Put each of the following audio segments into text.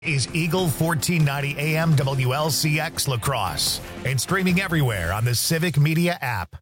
Is Eagle 1490 AM WLCX Lacrosse and streaming everywhere on the Civic Media app.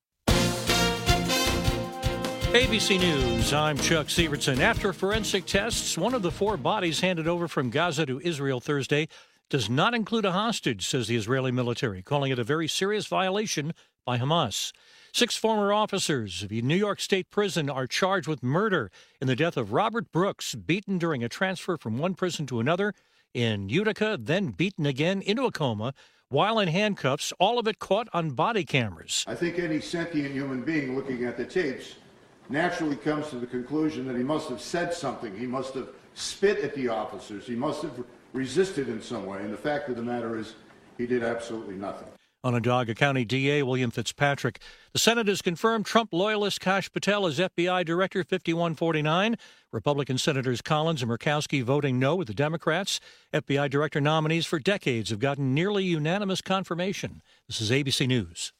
ABC News, I'm Chuck Sievertson. After forensic tests, one of the 4 bodies handed over from Gaza to Israel Thursday does not include a hostage, says the Israeli military, calling it a very serious violation by Hamas. 6 former officers of a New York State prison are charged with murder in the death of Robert Brooks, beaten during a transfer from one prison to another in Utica, then beaten again into a coma while in handcuffs, all of it caught on body cameras. I think any sentient human being looking at the tapes naturally comes to the conclusion that he must have said something. He must have spit at the officers. He must have resisted in some way. And the fact of the matter is he did absolutely nothing. Onondaga County DA William Fitzpatrick. The Senate has confirmed Trump loyalist Kash Patel as FBI Director 5149. Republican Senators Collins and Murkowski voting no with the Democrats. FBI Director nominees for decades have gotten nearly unanimous confirmation. This is ABC News.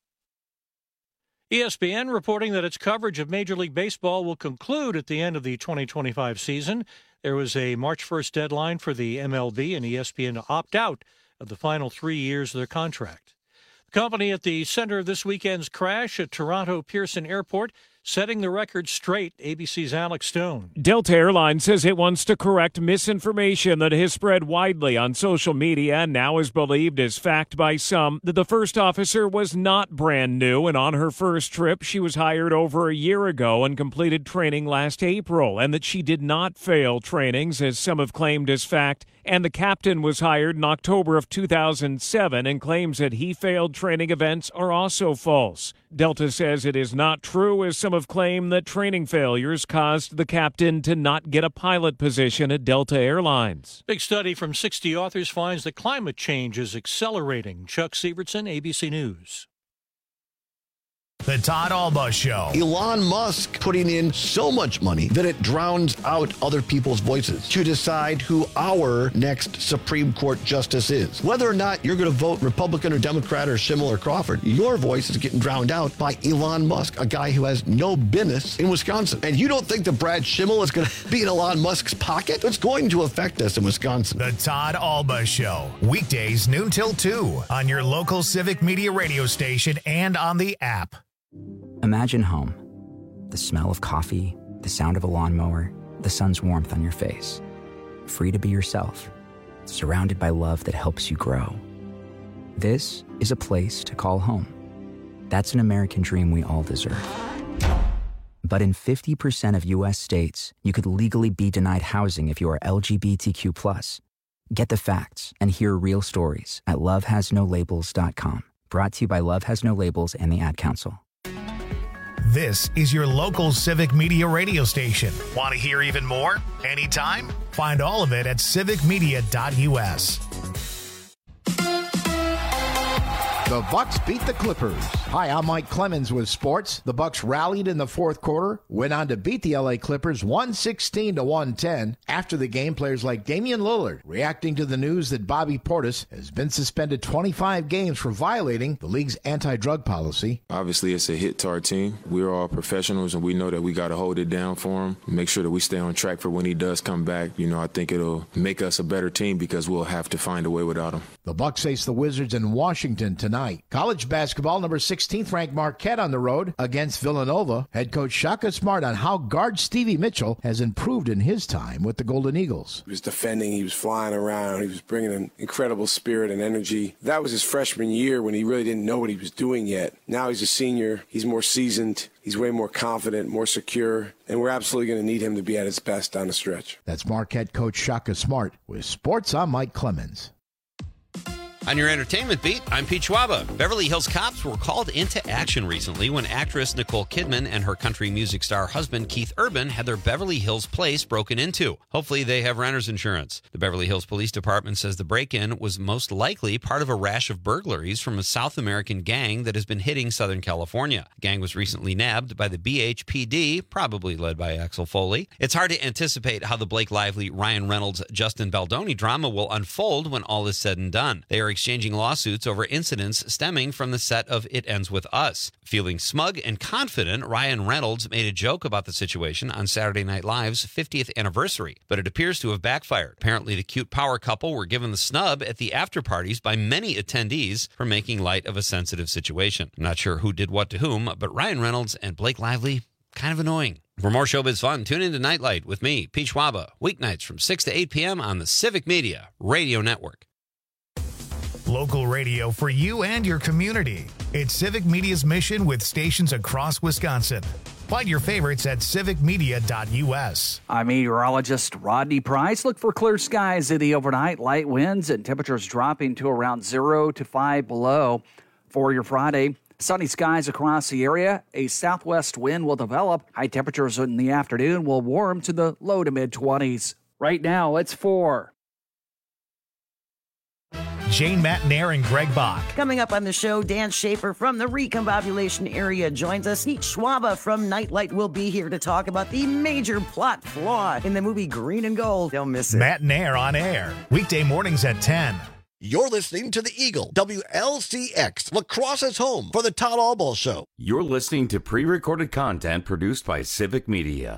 ESPN reporting that its coverage of Major League Baseball will conclude at the end of the 2025 season. There was a March 1st deadline for the MLB and ESPN to opt out of the final 3 years of their contract. The company at the center of this weekend's crash at Toronto Pearson Airport setting the record straight, ABC's Alex Stone. Delta Airlines says it wants to correct misinformation that has spread widely on social media and now is believed as fact by some that the first officer was not brand new, and on her first trip she was hired over a year ago and completed training last April, and that she did not fail trainings as some have claimed as fact, and the captain was hired in October of 2007 and claims that he failed training events are also false. Delta says it is not true, as some have claimed that training failures caused the captain to not get a pilot position at Delta Airlines. Big study from 60 authors finds that climate change is accelerating. Chuck Sievertson, ABC News. The Todd Alba Show. Elon Musk putting in so much money that it drowns out other people's voices to decide who our next Supreme Court justice is. Whether or not you're going to vote Republican or Democrat or Schimmel or Crawford, your voice is getting drowned out by Elon Musk, a guy who has no business in Wisconsin. And you don't think that Brad Schimmel is going to be in Elon Musk's pocket? It's going to affect us in Wisconsin. The Todd Alba Show. Weekdays noon till 2 on your local Civic Media radio station and on the app. Imagine home. The smell of coffee, the sound of a lawnmower, the sun's warmth on your face. Free to be yourself, surrounded by love that helps you grow. This is a place to call home. That's an American dream we all deserve. But in 50% of U.S. states, you could legally be denied housing if you are LGBTQ+. Get the facts and hear real stories at lovehasnolabels.com. Brought to you by Love Has No Labels and the Ad Council. This is your local Civic Media radio station. Want to hear even more? Anytime? Find all of it at civicmedia.us. The Bucks beat the Clippers. Hi, I'm Mike Clemens with sports. The Bucks rallied in the fourth quarter, went on to beat the LA Clippers 116-110. After the game, players like Damian Lillard reacting to the news that Bobby Portis has been suspended 25 games for violating the league's anti-drug policy. Obviously, it's a hit to our team. We're all professionals, and we know that we got to hold it down for him, make sure that we stay on track for when he does come back. You know, I think it'll make us a better team because we'll have to find a way without him. The Bucks face the Wizards in Washington tonight. College basketball, number 16th ranked Marquette on the road against Villanova. Head coach Shaka Smart on how guard Stevie Mitchell has improved in his time with the Golden Eagles. He was defending, he was flying around, he was bringing an incredible spirit and energy. That was his freshman year when he really didn't know what he was doing yet. Now he's a senior, he's more seasoned, he's way more confident, more secure, and we're absolutely going to need him to be at his best down the stretch. That's Marquette coach Shaka Smart. With sports, I'm Mike Clemens. On your entertainment beat, I'm Pete Schwaba. Beverly Hills cops were called into action recently when actress Nicole Kidman and her country music star husband Keith Urban had their Beverly Hills place broken into. Hopefully they have renter's insurance. The Beverly Hills Police Department says the break-in was most likely part of a rash of burglaries from a South American gang that has been hitting Southern California. The gang was recently nabbed by the BHPD, probably led by Axel Foley. It's hard to anticipate how the Blake Lively, Ryan Reynolds, Justin Baldoni drama will unfold when all is said and done. They are exchanging lawsuits over incidents stemming from the set of It Ends With Us. Feeling smug and confident, Ryan Reynolds made a joke about the situation on Saturday Night Live's 50th anniversary, but it appears to have backfired. Apparently, the cute power couple were given the snub at the after-parties by many attendees for making light of a sensitive situation. I'm not sure who did what to whom, but Ryan Reynolds and Blake Lively, kind of annoying. For more showbiz fun, tune into Nightlight with me, Pete Schwaba, weeknights from 6 to 8 p.m. on the Civic Media Radio Network. Local radio for you and your community. It's Civic Media's mission with stations across Wisconsin. Find your favorites at civicmedia.us. I'm meteorologist Rodney Price. Look for clear skies in the overnight, light winds, and temperatures dropping to around 0 to 5 below. For your Friday, sunny skies across the area. A southwest wind will develop. High temperatures in the afternoon will warm to the low to mid-20s. Right now, it's 4. Jane Matnair and Greg Bach. Coming up on the show, Dan Schaefer from the Recombobulation area joins us. Pete Schwaba from Nightlight will be here to talk about the major plot flaw in the movie Green and Gold. Don't miss it. Matnair on air. Weekday mornings at 10. You're listening to The Eagle, WLCX, La Crosse's home for the Todd Albaugh Show. You're listening to pre-recorded content produced by Civic Media.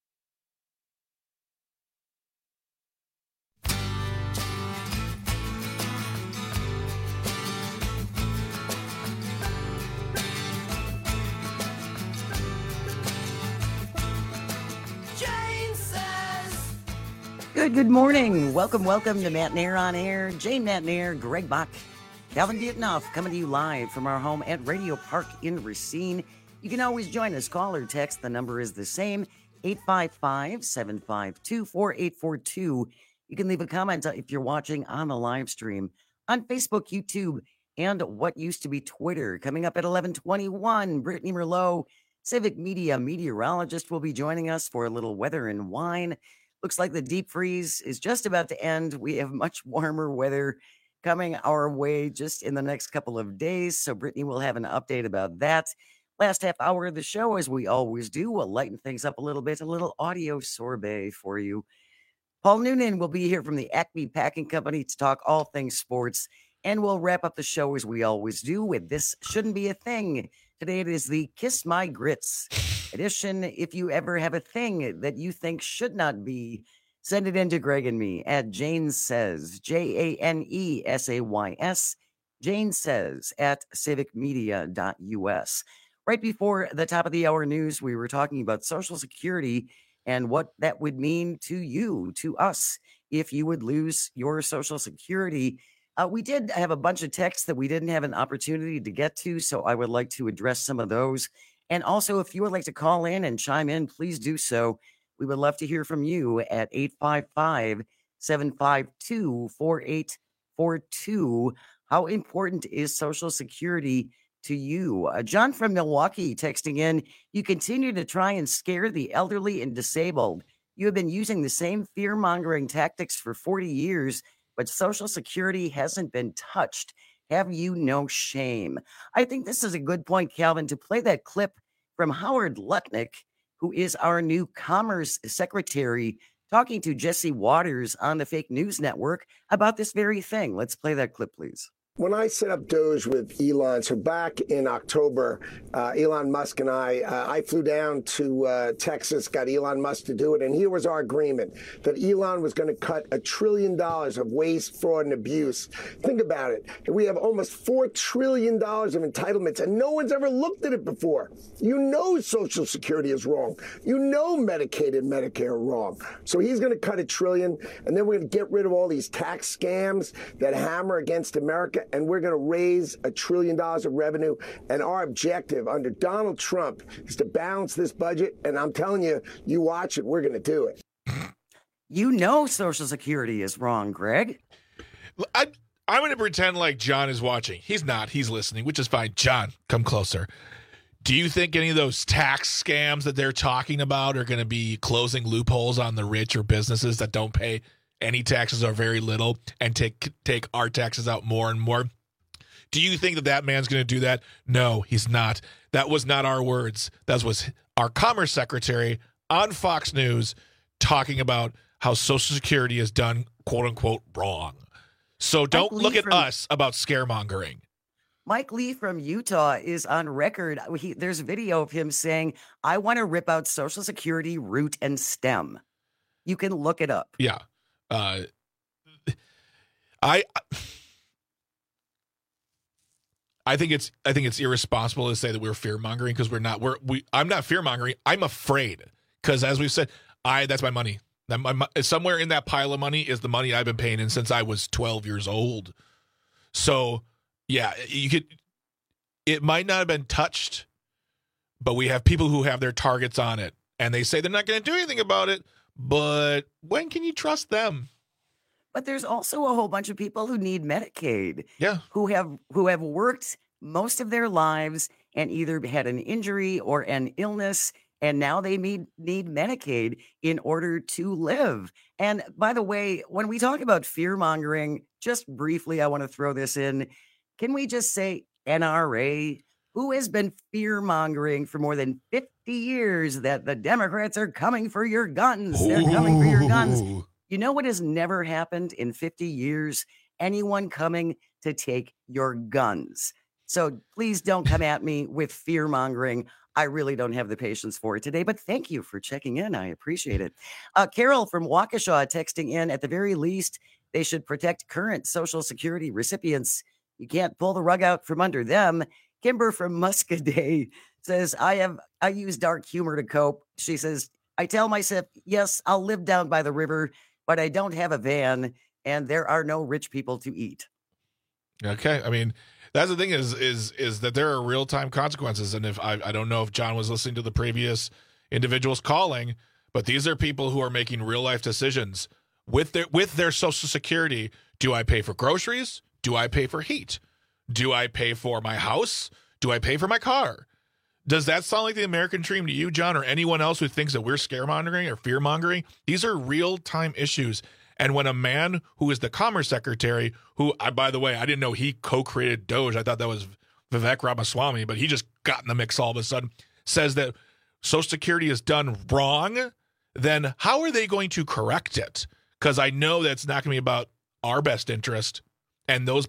Good morning. Welcome to Matnair on Air. Jane Matnair, Greg Bach, Calvin Dietnoff coming to you live from our home at Radio Park in Racine. You can always join us. Call or text. The number is the same, 855-752-4842. You can leave a comment if you're watching on the live stream on Facebook, YouTube, and what used to be Twitter. Coming up at 11:21, Brittany Merlot, Civic Media meteorologist, will be joining us for a little weather and wine. Looks like the deep freeze is just about to end. We have much warmer weather coming our way just in the next couple of days. So Brittany will have an update about that. Last half hour of the show, as we always do, we'll lighten things up a little bit, a little audio sorbet for you. Paul Noonan will be here from the Acme Packing Company to talk all things sports. And we'll wrap up the show as we always do with This Shouldn't Be a Thing. Today it is the Kiss My Grits edition. If you ever have a thing that you think should not be, send it in to Greg and me at Jane Says, JANESAYS, Jane Says at civicmedia.us. Right before the top of the hour news, we were talking about Social Security and what that would mean to you, to us, if you would lose your Social Security. We did have a bunch of texts that we didn't have an opportunity to get to, so I would like to address some of those. And also, if you would like to call in and chime in, please do so. We would love to hear from you at 855-752-4842. How important is Social Security to you? John from Milwaukee texting in, you continue to try and scare the elderly and disabled. You have been using the same fear-mongering tactics for 40 years, but Social Security hasn't been touched. Have you no shame? I think this is a good point, Calvin, to play that clip from Howard Lutnick, who is our new Commerce Secretary, talking to Jesse Waters on the Fake News Network about this very thing. Let's play that clip, please. When I set up Doge with Elon, so back in October, Elon Musk and I flew down to Texas, got Elon Musk to do it, and here was our agreement, that Elon was going to cut $1 trillion of waste, fraud, and abuse. Think about it. We have almost $4 trillion of entitlements, and no one's ever looked at it before. You know Social Security is wrong. You know Medicaid and Medicare are wrong. So he's going to cut $1 trillion, and then we're going to get rid of all these tax scams that hammer against America, and we're going to raise $1 trillion of revenue. And our objective under Donald Trump is to balance this budget. And I'm telling you, you watch it, we're going to do it. You know Social Security is wrong, Greg. I'm going to pretend like John is watching. He's not. He's listening, which is fine. John, come closer. Do you think any of those tax scams that they're talking about are going to be closing loopholes on the rich or businesses that don't pay any taxes or very little and take our taxes out more and more? Do you think that man's going to do that? No, he's not. That was not our words. That was our Commerce Secretary on Fox News talking about how Social Security is done, quote unquote, wrong. So don't look at from- us about scaremongering. Mike Lee from Utah is on record. There's a video of him saying, I want to rip out Social Security root and stem. You can look it up. Yeah. I think it's irresponsible to say that we're fear mongering, because we're not. I'm not fear mongering. I'm afraid, because as we've said, that's my money. Somewhere in that pile of money is the money I've been paying in since I was 12 years old. So yeah, it might not have been touched, but we have people who have their targets on it, and they say they're not going to do anything about it. But when can you trust them? But there's also a whole bunch of people who need Medicaid. Yeah. Who have worked most of their lives and either had an injury or an illness, and now they need Medicaid in order to live. And by the way, when we talk about fear mongering, just briefly, I want to throw this in. Can we just say NRA, who has been fear mongering for more than 50 years that the Democrats are coming for your guns? They're coming for your guns. You know what has never happened in 50 years? Anyone coming to take your guns. So please don't come at me with fear mongering. I really don't have the patience for it today, but thank you for checking in. I appreciate it. Carol from Waukesha texting in, at the very least, they should protect current Social Security recipients. You can't pull the rug out from under them. Kimber from Muscadet says, I use dark humor to cope. She says, I tell myself, yes, I'll live down by the river, but I don't have a van, and there are no rich people to eat. Okay. I mean, that's the thing is that there are real-time consequences. And if I don't know if John was listening to the previous individuals calling, but these are people who are making real-life decisions with their Social Security. Do I pay for groceries? Do I pay for heat? Do I pay for my house? Do I pay for my car? Does that sound like the American dream to you, John, or anyone else who thinks that we're scaremongering or fear-mongering? These are real-time issues. And when a man who is the Commerce Secretary, who, by the way, I didn't know he co-created Doge. I thought that was Vivek Ramaswamy, but he just got in the mix all of a sudden, says that Social Security is done wrong, then how are they going to correct it? Because I know that's not going to be about our best interest, and those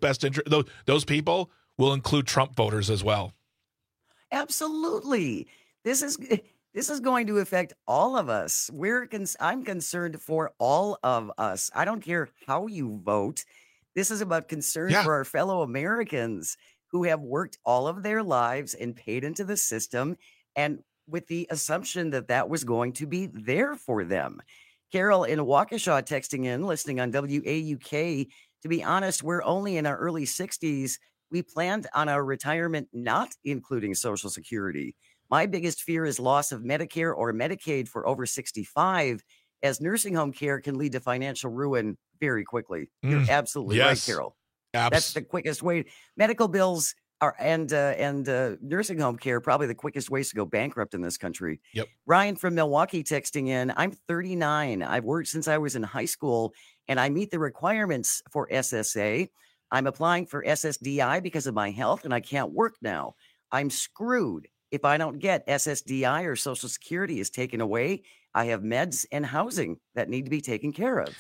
people will include Trump voters as well. Absolutely. This is going to affect all of us. I'm concerned for all of us. I don't care how you vote. This is about concern for our fellow Americans who have worked all of their lives and paid into the system, and with the assumption that that was going to be there for them. Carol in Waukesha texting in, listening on WAUK. To be honest, we're only in our early 60s. We planned on our retirement not including Social Security. My biggest fear is loss of Medicare or Medicaid for over 65, as nursing home care can lead to financial ruin very quickly. You're absolutely right, Carol. That's the quickest way. Medical bills and nursing home care, probably the quickest ways to go bankrupt in this country. Yep. Ryan from Milwaukee texting in, I'm 39. I've worked since I was in high school, and I meet the requirements for SSA. I'm applying for SSDI because of my health, and I can't work now. I'm screwed. If I don't get SSDI or Social Security is taken away, I have meds and housing that need to be taken care of.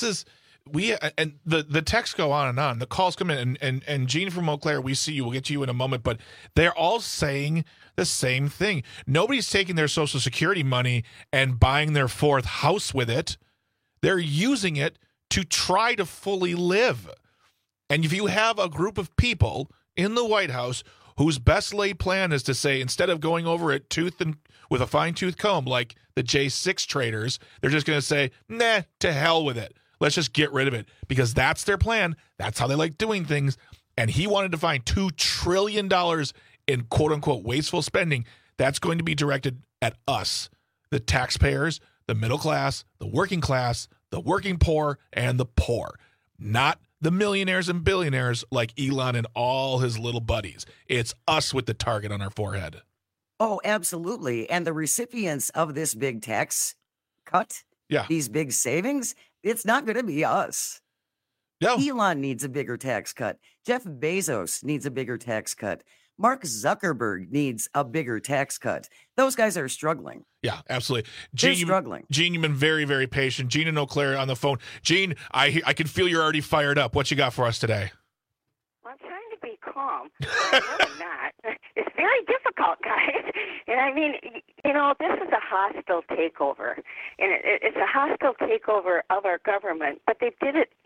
And the texts go on and on. The calls come in, and Gene from Eau Claire, we see you. We'll get to you in a moment, but they're all saying the same thing. Nobody's taking their Social Security money and buying their fourth house with it. They're using it to try to fully live. And if you have a group of people in the White House whose best laid plan is to say, instead of going over it with a fine-tooth comb like the J6 traders, they're just going to say, nah, to hell with it. Let's just get rid of it, because that's their plan. That's how they like doing things. And he wanted to find $2 trillion in quote-unquote wasteful spending. That's going to be directed at us, the taxpayers, the middle class, the working poor, and the poor, not the millionaires and billionaires like Elon and all his little buddies. It's us with the target on our forehead. Oh, absolutely. And the recipients of this big tax cut, these big savings, it's not going to be us. No. Elon needs a bigger tax cut. Jeff Bezos needs a bigger tax cut. Mark Zuckerberg needs a bigger tax cut. Those guys are struggling. Yeah, absolutely. They're struggling. Gene, you've been very, very patient. Gene and Eau Claire on the phone. Gene, I can feel you're already fired up. What you got for us today? Well, I'm trying to be calm. I'm really not. It's very difficult, guys. And I mean, this is a hostile takeover. And it's a hostile takeover of our government. But they did it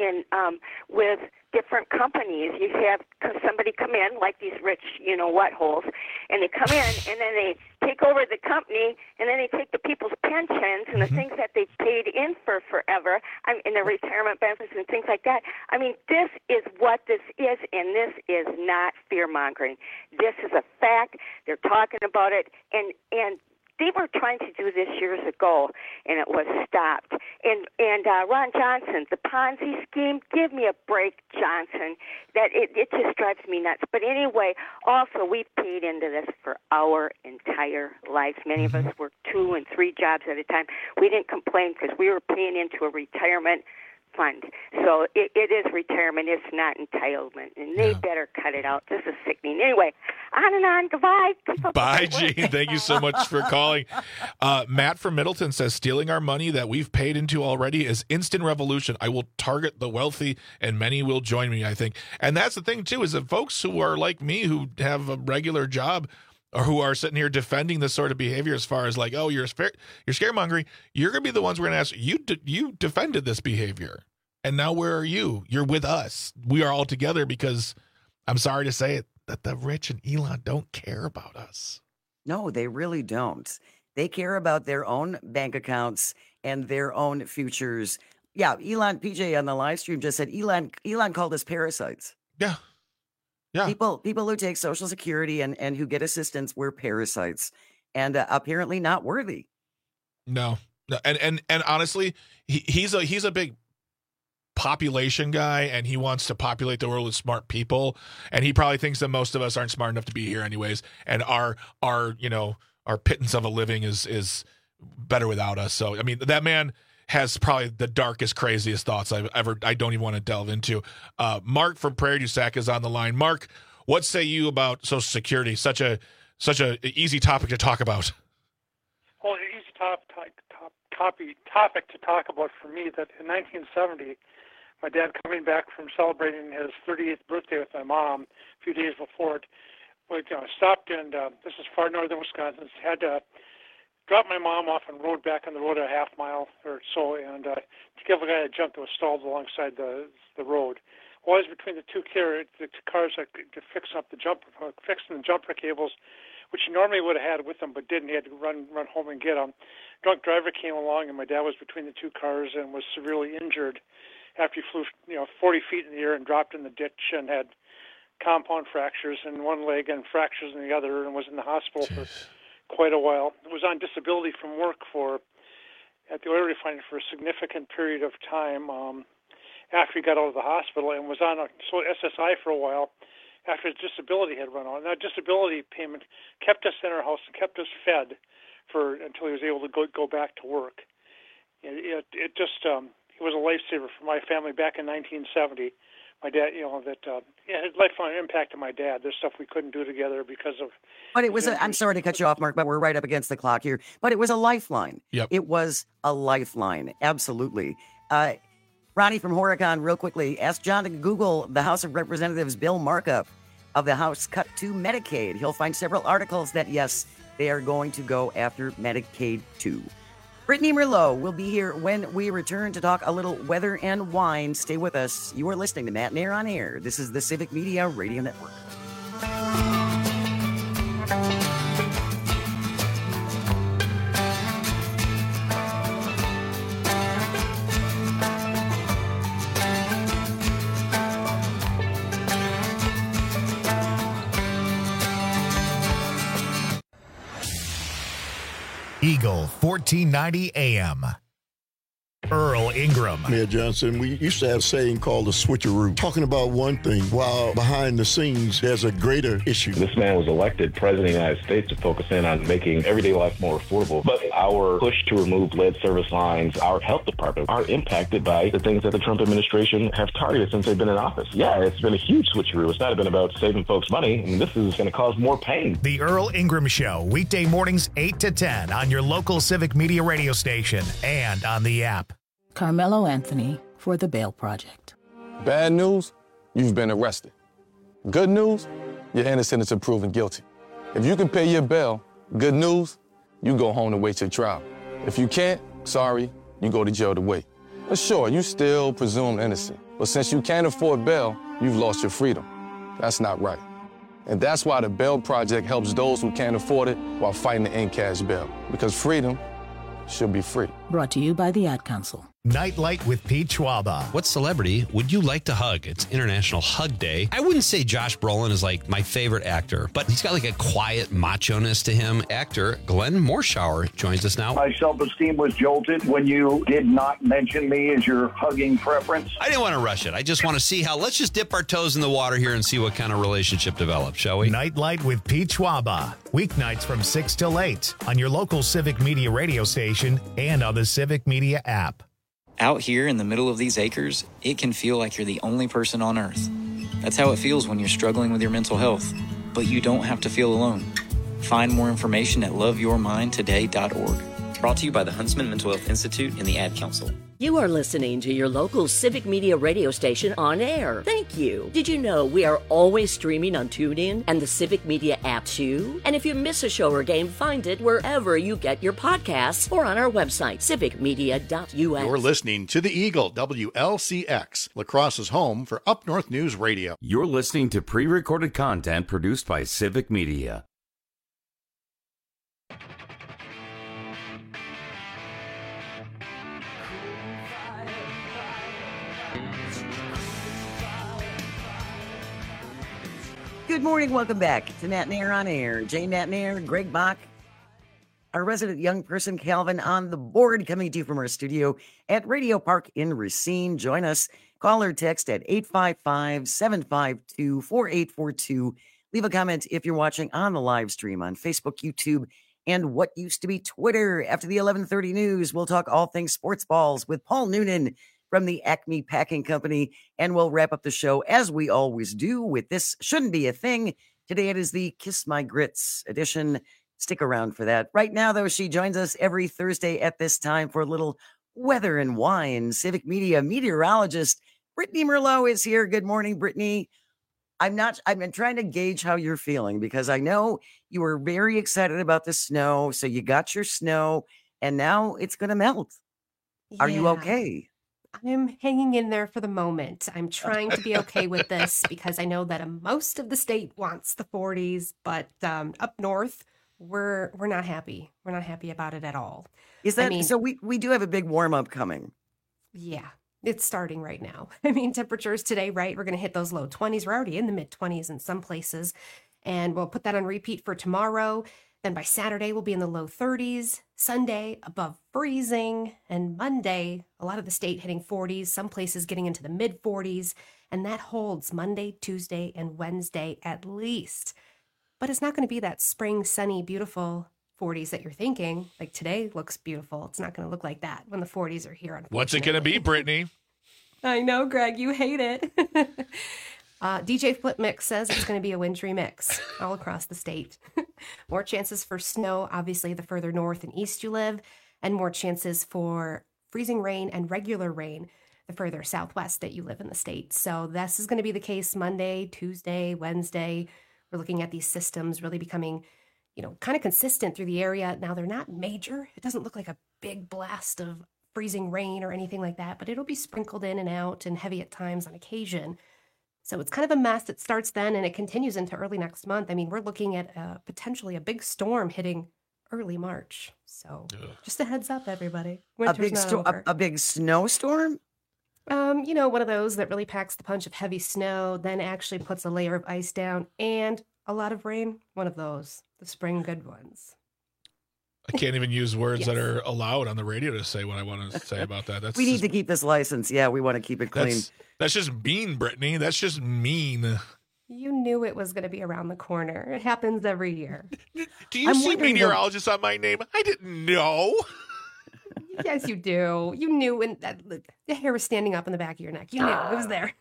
with different companies. You have somebody come in, like these rich, what-holes, and they come in, and then they take over the company, and then they take the people's pensions and the things that they paid in for forever, in their retirement benefits and things like that. I mean, this is what this is, and this is not fear-mongering. This is a fact. They're talking about it, and they were trying to do this years ago, and it was stopped. And Ron Johnson, the Ponzi scheme, give me a break, Johnson. That it just drives me nuts. But anyway, also we paid into this for our entire lives. Many of us worked 2 and 3 jobs at a time. We didn't complain because we were paying into a retirement fund. So it is retirement. It's not entitlement. And they better cut it out. This is sickening. Anyway, on and on. Goodbye. Bye, Gene. Thank you so much for calling. Matt from Middleton says, stealing our money that we've paid into already is instant revolution. I will target the wealthy, and many will join me, I think. And that's the thing, too, is that folks who are like me, who have a regular job, or who are sitting here defending this sort of behavior as far as like, oh, you're scaremongering, you're going to be the ones we're going to ask, you defended this behavior, and now where are you? You're with us. We are all together because, I'm sorry to say it, that the rich and Elon don't care about us. No, they really don't. They care about their own bank accounts and their own futures. Yeah, Elon, PJ on the live stream just said Elon called us parasites. Yeah. Yeah. People who take Social Security and who get assistance were parasites and apparently not worthy. No. And honestly, he's a big population guy, and he wants to populate the world with smart people, and he probably thinks that most of us aren't smart enough to be here anyways, and our pittance of a living is better without us. So I mean, that man has probably the darkest, craziest thoughts I don't even want to delve into. Mark from Prairie du Sac is on the line. Mark, what say you about Social Security? Such a easy topic to talk about. Well, an easy topic to talk about for me, that in 1970, my dad coming back from celebrating his 38th birthday with my mom a few days before it, stopped in, this is far northern Wisconsin, had to drop my mom off and rode back on the road a half mile or so, and to give a guy a jump that was stalled alongside the road. While I was between the two cars fixing the jumper cables, which he normally would have had with him but didn't. He had to run home and get them. Drunk driver came along, and my dad was between the two cars and was severely injured after he flew 40 feet in the air and dropped in the ditch and had compound fractures in one leg and fractures in the other, and was in the hospital for quite a while. Was on disability from work at the oil refinery for a significant period of time after he got out of the hospital, and was on SSI for a while after his disability had run out. And that disability payment kept us in our house and kept us fed until he was able to go back to work. It was a lifesaver for my family back in 1970. My dad, it had lifelong impact on my dad. There's stuff we couldn't do together because of. But it was. I'm sorry to cut you off, Mark, but we're right up against the clock here. But it was a lifeline. Yep. It was a lifeline. Absolutely. Ronnie from Horicon, real quickly, ask John to Google the House of Representatives bill markup of the House cut to Medicaid. He'll find several articles that, yes, they are going to go after Medicaid too. Brittany Merlot will be here when we return to talk a little weather and wine. Stay with us. You are listening to Matt and Air on Air. This is the Civic Media Radio Network. Eagle 1490 AM. Earl Ingram. Mayor Johnson, we used to have a saying called the switcheroo, talking about one thing while behind the scenes there's a greater issue. This man was elected president of the United States to focus in on making everyday life more affordable. But our push to remove lead service lines, our health department, are impacted by the things that the Trump administration have targeted since they've been in office. Yeah, it's been a huge switcheroo. It's not been about saving folks money. I mean, this is going to cause more pain. The Earl Ingram Show, weekday mornings 8 to 10 on your local Civic Media radio station and on the app. Carmelo Anthony for the Bail Project. Bad news, you've been arrested. Good news, you're innocent until proven guilty. If you can pay your bail, good news, you go home to wait your trial. If you can't, sorry, you go to jail to wait. But sure, you still presumed innocent. But since you can't afford bail, you've lost your freedom. That's not right. And that's why the Bail Project helps those who can't afford it while fighting to end cash bail. Because freedom should be free. Brought to you by the Ad Council. Nightlight with Pete Schwaba. What celebrity would you like to hug? It's International Hug Day. I wouldn't say Josh Brolin is like my favorite actor, but he's got like a quiet macho-ness to him. Actor Glenn Morshower joins us now. My self-esteem was jolted when you did not mention me as your hugging preference. I didn't want to rush it. I just want to see how, let's just dip our toes in the water here and see what kind of relationship develops, shall we? Nightlight with Pete Schwaba. Weeknights from 6 till 8 on your local Civic Media radio station and on the Civic Media app. Out here in the middle of these acres, it can feel like you're the only person on Earth. That's how it feels when you're struggling with your mental health. But you don't have to feel alone. Find more information at loveyourmindtoday.org. Brought to you by the Huntsman Mental Health Institute and the Ad Council. You are listening to your local Civic Media radio station on air. Thank you. Did you know we are always streaming on TuneIn and the Civic Media app too? And if you miss a show or game, find it wherever you get your podcasts or on our website, civicmedia.us. You're listening to The Eagle, WLCX, La Crosse's home for Up North News Radio. You're listening to pre-recorded content produced by Civic Media. Good morning. Welcome back to Nat Nair on Air. Jane Nat Nair, Greg Bach, our resident young person, Calvin, on the board, coming to you from our studio at Radio Park in Racine. Join us. Call or text at 855-752-4842. Leave a comment if you're watching on the live stream on Facebook, YouTube, and what used to be Twitter. After the 11:30 news, we'll talk all things sports balls with Paul Noonan from the Acme Packing Company, and we'll wrap up the show as we always do with This Shouldn't Be a Thing. Today it is the Kiss My Grits edition. Stick around for that. Right now, though, she joins us every Thursday at this time for a little weather and wine. Civic Media meteorologist Brittany Merlot is here. Good morning, Brittany. I've been trying to gauge how you're feeling because I know you were very excited about the snow. So you got your snow and now it's going to melt. Are you okay? I'm hanging in there for the moment. I'm trying to be okay with this because I know that most of the state wants the 40s, but up north, we're not happy. We're not happy about it at all. Is that so? We do have a big warm up coming. Yeah, it's starting right now. I mean, temperatures today, right? We're going to hit those low 20s. We're already in the mid 20s in some places, and we'll put that on repeat for tomorrow. Then by Saturday, we'll be in the low 30s, Sunday above freezing, and Monday, a lot of the state hitting 40s, some places getting into the mid 40s, and that holds Monday, Tuesday, and Wednesday at least. But it's not going to be that spring, sunny, beautiful 40s that you're thinking. Like today looks beautiful. It's not going to look like that when the 40s are here. What's it going to be, Brittany? I know, Greg, you hate it. DJ Flip Mix says it's going to be a wintry mix all across the state. More chances for snow, obviously, the further north and east you live, and more chances for freezing rain and regular rain the further southwest that you live in the state. So this is going to be the case Monday, Tuesday, Wednesday. We're looking at these systems really becoming, kind of consistent through the area. Now, they're not major. It doesn't look like a big blast of freezing rain or anything like that, but it'll be sprinkled in and out and heavy at times on occasion. So it's kind of a mess. It starts then and it continues into early next month. I mean, we're looking at potentially a big storm hitting early March. So just a heads up, everybody. A big snowstorm? One of those that really packs the punch of heavy snow, then actually puts a layer of ice down and a lot of rain. One of those, the spring good ones. I can't even use words that are allowed on the radio to say what I want to say about that. We need to keep this license. Yeah, we want to keep it clean. That's just mean, Brittany. That's just mean. You knew it was going to be around the corner. It happens every year. Do you see meteorologists on my name? I didn't know. Yes, you do. You knew when the hair was standing up in the back of your neck. You knew it was there.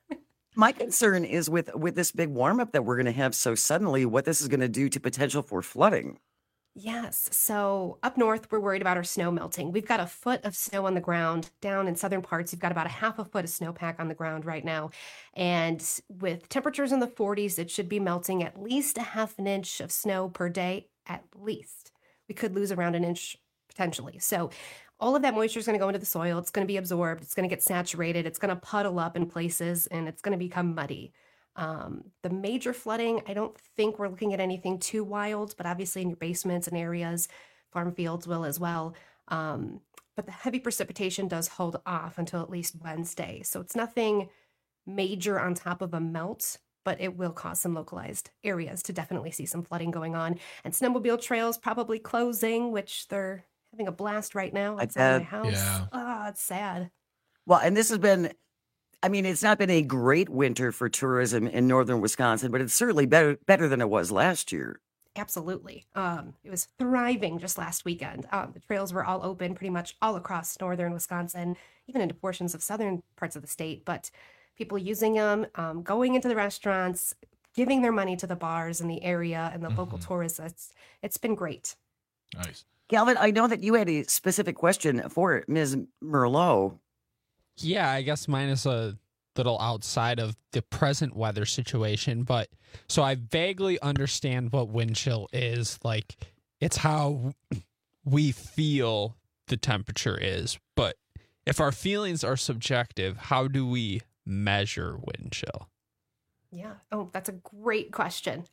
My concern is with this big warm up that we're going to have so suddenly, what this is going to do to potential for flooding. Yes. So up north, we're worried about our snow melting. We've got a foot of snow on the ground. Down in southern parts, you've got about a half a foot of snowpack on the ground right now. And with temperatures in the 40s, it should be melting at least a half an inch of snow per day, at least. We could lose around an inch potentially. So all of that moisture is going to go into the soil. It's going to be absorbed. It's going to get saturated. It's going to puddle up in places, and it's going to become muddy. The major flooding, I don't think we're looking at anything too wild, but obviously in your basements and areas, farm fields will as well. But the heavy precipitation does hold off until at least Wednesday. So it's nothing major on top of a melt, but it will cause some localized areas to definitely see some flooding going on. And snowmobile trails probably closing, which they're having a blast right now outside my house. Yeah. Oh, it's sad. Well, and this has been, I mean, it's not been a great winter for tourism in northern Wisconsin, but it's certainly better than it was last year. Absolutely. It was thriving just last weekend. The trails were all open pretty much all across northern Wisconsin, even into portions of southern parts of the state. But people using them, going into the restaurants, giving their money to the bars in the area and the local tourists. It's been great. Nice. Galvin, I know that you had a specific question for Ms. Merlot. Yeah, I guess mine is a little outside of the present weather situation, but so I vaguely understand what wind chill is. Like, it's how we feel the temperature is, but if our feelings are subjective, how do we measure wind chill? Yeah. Oh, that's a great question.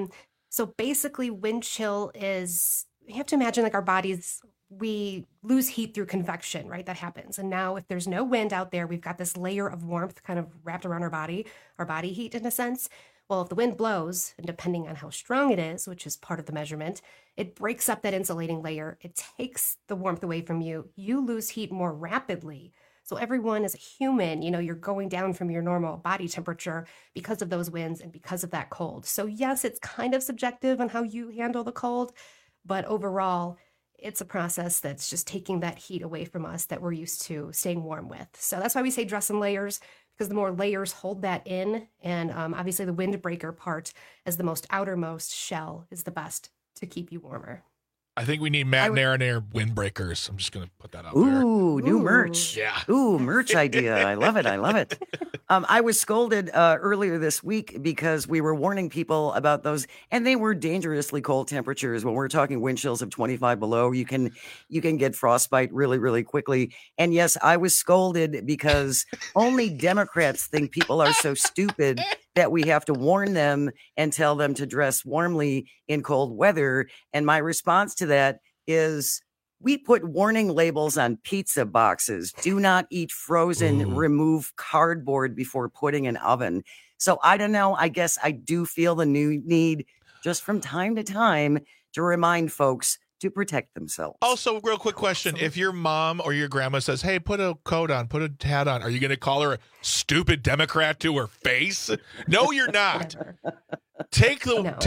So basically wind chill is, you have to imagine like our bodies, we lose heat through convection, right? That happens. And now if there's no wind out there, we've got this layer of warmth kind of wrapped around our body heat in a sense. Well, if the wind blows, and depending on how strong it is, which is part of the measurement, it breaks up that insulating layer. It takes the warmth away from you. You lose heat more rapidly. So everyone as a human, you're going down from your normal body temperature because of those winds and because of that cold. So yes, it's kind of subjective on how you handle the cold, but overall, it's a process that's just taking that heat away from us that we're used to staying warm with. So that's why we say dress in layers, because the more layers hold that in. And obviously the windbreaker part as the most outermost shell is the best to keep you warmer. I think we need Matt Narinair windbreakers. I'm just going to put that out there. Ooh, new merch. Yeah. Ooh, merch idea. I love it. I love it. I was scolded earlier this week because we were warning people about those, and they were dangerously cold temperatures. When we're talking wind chills of 25 below, you can get frostbite really, really quickly. And yes, I was scolded because only Democrats think people are so stupid that we have to warn them and tell them to dress warmly in cold weather. And my response to that is, we put warning labels on pizza boxes. Do not eat frozen, remove cardboard before putting in oven. So I don't know. I guess I do feel the need just from time to time to remind folks to protect themselves. Also, real quick question. If your mom or your grandma says, hey, put a coat on, put a hat on, are you going to call her a stupid Democrat to her face? No, you're not. Take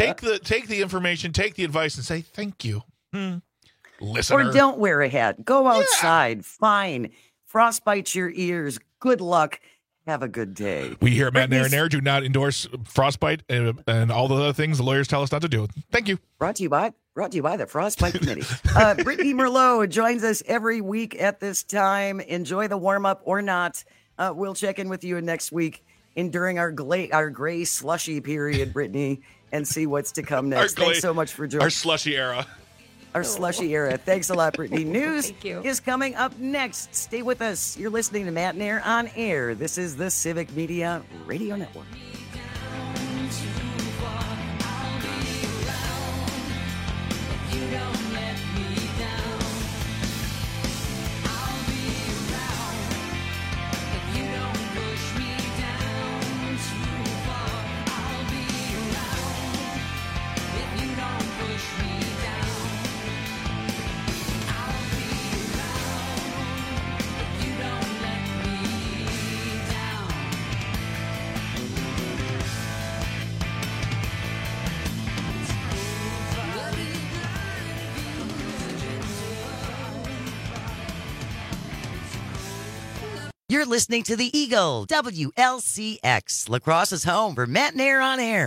the information, take the advice and say, thank you. Listener. Or don't wear a hat. Go outside. Yeah. Fine. Frostbite your ears. Good luck. Have a good day. We here at Matt Narinair do not endorse frostbite and all the other things the lawyers tell us not to do. Thank you. Brought to you by the Frostbite Committee. Brittany Merlot joins us every week at this time. Enjoy the warm-up or not. We'll check in with you next week during our gray slushy period, Brittany, and see what's to come next. Thanks so much for joining. Our slushy era. Our slushy era. Thanks a lot, Brittany. News is coming up next. Stay with us. You're listening to Matt Nair on Air. This is the Civic Media Radio Network. You're listening to the Eagle, WLCX, La Crosse's home for Matt and Air on Air.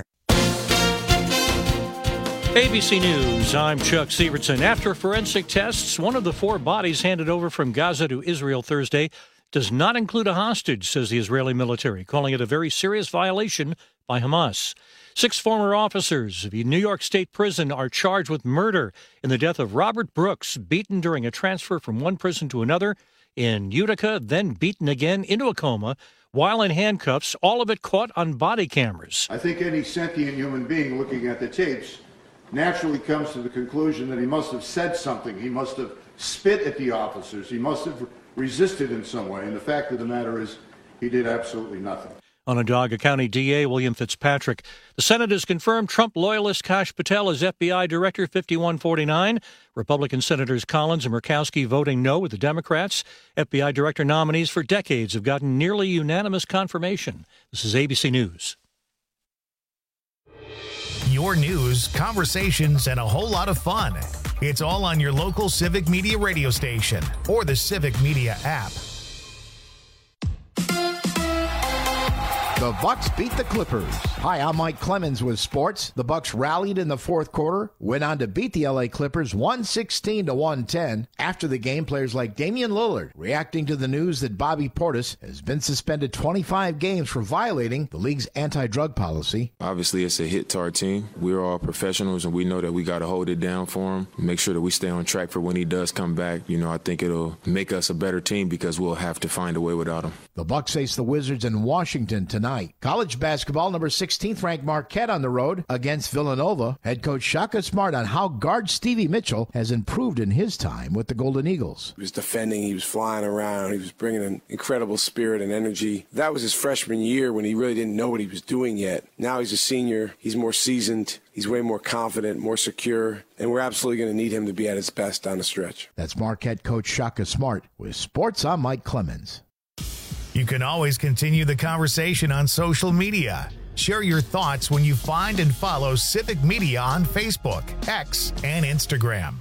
ABC News, I'm Chuck Sievertson. After forensic tests, one of the 4 bodies handed over from Gaza to Israel Thursday does not include a hostage, says the Israeli military, calling it a very serious violation by Hamas. 6 former officers of a New York State prison are charged with murder in the death of Robert Brooks, beaten during a transfer from one prison to another in Utica, then beaten again into a coma while in handcuffs, all of it caught on body cameras. I think any sentient human being looking at the tapes naturally comes to the conclusion that he must have said something. He must have spit at the officers. He must have resisted in some way. And the fact of the matter is he did absolutely nothing. Onondaga County DA William Fitzpatrick. The Senate has confirmed Trump loyalist Kash Patel as FBI Director 5149. Republican Senators Collins and Murkowski voting no with the Democrats. FBI Director nominees for decades have gotten nearly unanimous confirmation. This is ABC News. Your news, conversations, and a whole lot of fun. It's all on your local Civic Media radio station or the Civic Media app. The Bucks beat the Clippers. Hi, I'm Mike Clemens with sports. The Bucks rallied in the fourth quarter, went on to beat the LA Clippers 116-110. After the game, players like Damian Lillard reacting to the news that Bobby Portis has been suspended 25 games for violating the league's anti-drug policy. Obviously, it's a hit to our team. We're all professionals, and we know that we got to hold it down for him, make sure that we stay on track for when he does come back. You know, I think it'll make us a better team because we'll have to find a way without him. The Bucks face the Wizards in Washington tonight. College basketball, number 16th ranked Marquette on the road against Villanova. Head coach Shaka Smart on how guard Stevie Mitchell has improved in his time with the Golden Eagles. He was defending, he was flying around, he was bringing an incredible spirit and energy. That was his freshman year when he really didn't know what he was doing yet. Now he's a senior, he's more seasoned, he's way more confident, more secure, and we're absolutely going to need him to be at his best down the stretch. That's Marquette coach Shaka Smart. With sports, I'm Mike Clemens. You can always continue the conversation on social media. Share your thoughts when you find and follow Civic Media on Facebook, X, and Instagram.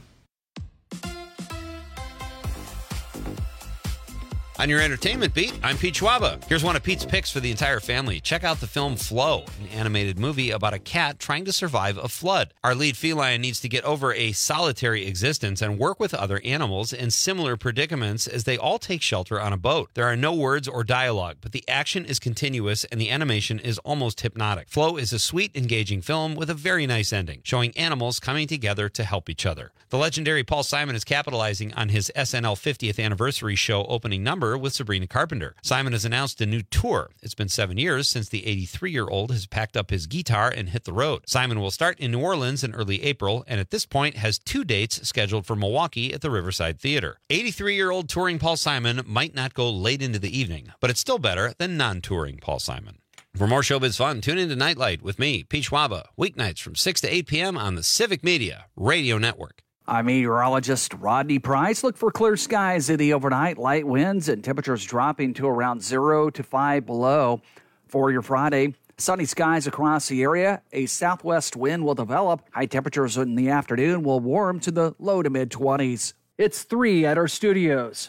On your entertainment beat, I'm Pete Schwaba. Here's one of Pete's picks for the entire family. Check out the film Flow, an animated movie about a cat trying to survive a flood. Our lead feline needs to get over a solitary existence and work with other animals in similar predicaments as they all take shelter on a boat. There are no words or dialogue, but the action is continuous and the animation is almost hypnotic. Flow is a sweet, engaging film with a very nice ending, showing animals coming together to help each other. The legendary Paul Simon is capitalizing on his SNL 50th anniversary show opening number with Sabrina Carpenter. Simon has announced a new tour. It's been 7 years since the 83-year-old has packed up his guitar and hit the road. Simon will start in New Orleans in early April, and at this point has 2 dates scheduled for Milwaukee at the Riverside Theater. 83-year-old touring Paul Simon might not go late into the evening, but it's still better than non-touring Paul Simon. For more showbiz fun, tune into Nightlight with me, Pete Schwaba, weeknights from 6 to 8 p.m. on the Civic Media Radio Network. I'm meteorologist Rodney Price. Look for clear skies in the overnight, light winds, and temperatures dropping to around 0 to 5 below. For your Friday, sunny skies across the area. A southwest wind will develop. High temperatures in the afternoon will warm to the low to mid-20s. It's 3 at our studios.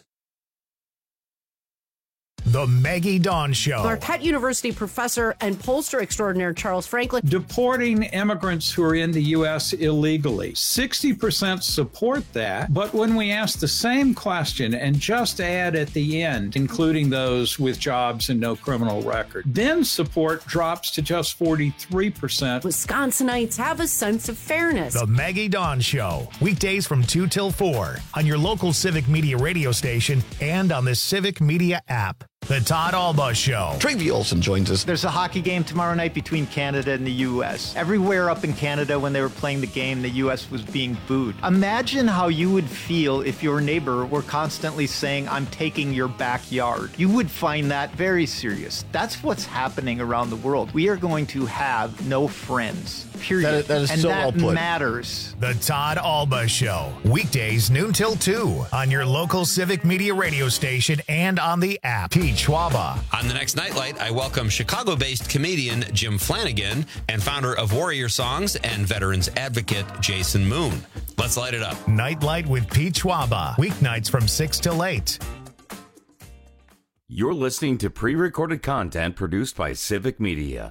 The Maggie Dawn Show. Marquette University professor and pollster extraordinaire Charles Franklin. Deporting immigrants who are in the U.S. illegally. 60% support that, but when we ask the same question and just add at the end, including those with jobs and no criminal record, then support drops to just 43%. Wisconsinites have a sense of fairness. The Maggie Dawn Show. Weekdays from 2 till 4 on your local Civic Media radio station and on the Civic Media app. The Todd Alba Show. Trey Olson joins us. There's a hockey game tomorrow night between Canada and the U.S. Everywhere up in Canada when they were playing the game, the U.S. was being booed. Imagine how you would feel if your neighbor were constantly saying, "I'm taking your backyard." You would find that very serious. That's what's happening around the world. We are going to have no friends, period. That is and so that well put. matters. The Todd Alba Show. Weekdays noon till 2 on your local Civic Media radio station and on the app. Pete Schwaba. On the next Nightlight, I welcome Chicago-based comedian Jim Flanagan and founder of Warrior Songs and veterans advocate Jason Moon. Let's light it up. Nightlight with Pete Schwaba. Weeknights from 6 till 8. You're listening to pre-recorded content produced by Civic Media.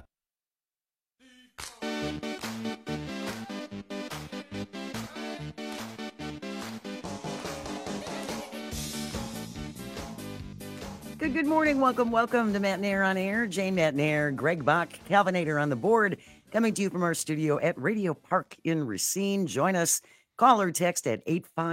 Good morning. Welcome to Matt Nair on Air. Jane Matt Nair, Greg Bach, Calvinator on the board, coming to you from our studio at Radio Park in Racine. Join us. Call or text at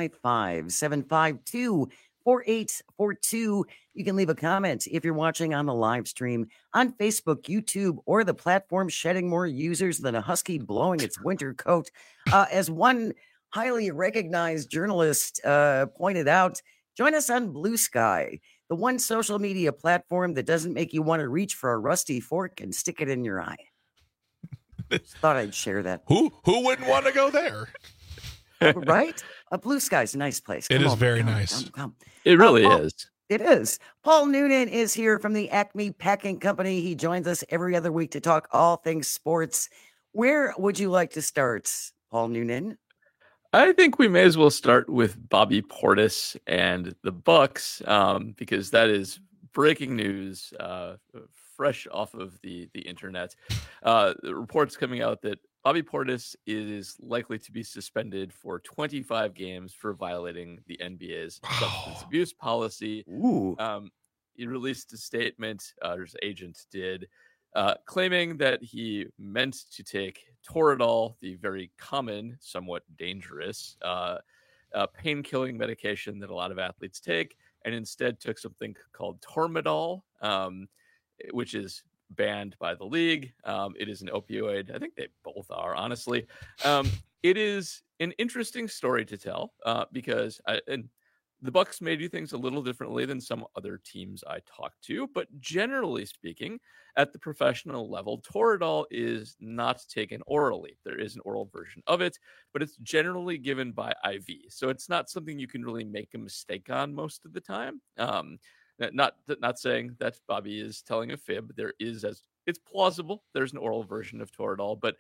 855-752-4842. You can leave a comment if you're watching on the live stream on Facebook, YouTube, or the platform shedding more users than a husky blowing its winter coat. As one highly recognized journalist pointed out, join us on Blue Sky, the one social media platform that doesn't make you want to reach for a rusty fork and stick it in your eye. Just thought I'd share that. Who wouldn't want to go there? Right? Blue Sky's a nice place. It is very nice. Come. It really is. It is. Paul Noonan is here from the Acme Packing Company. He joins us every other week to talk all things sports. Where would you like to start, Paul Noonan? I think we may as well start with Bobby Portis and the Bucks, because that is breaking news, fresh off of the internet. The reports coming out that Bobby Portis is likely to be suspended for 25 games for violating the NBA's substance abuse policy. He released a statement, or his agent did, claiming that he meant to take Toradol, the very common, somewhat dangerous pain-killing medication that a lot of athletes take, and instead took something called Tormadol, which is banned by the league. It is an opioid. I think they both are, honestly. It is an interesting story to tell because the Bucks may do things a little differently than some other teams I talk to, but generally speaking, at the professional level, Toradol is not taken orally. There is an oral version of it, but it's generally given by IV. So it's not something you can really make a mistake on most of the time. Not saying that Bobby is telling a fib. There is, as it's plausible, there's an oral version of Toradol, but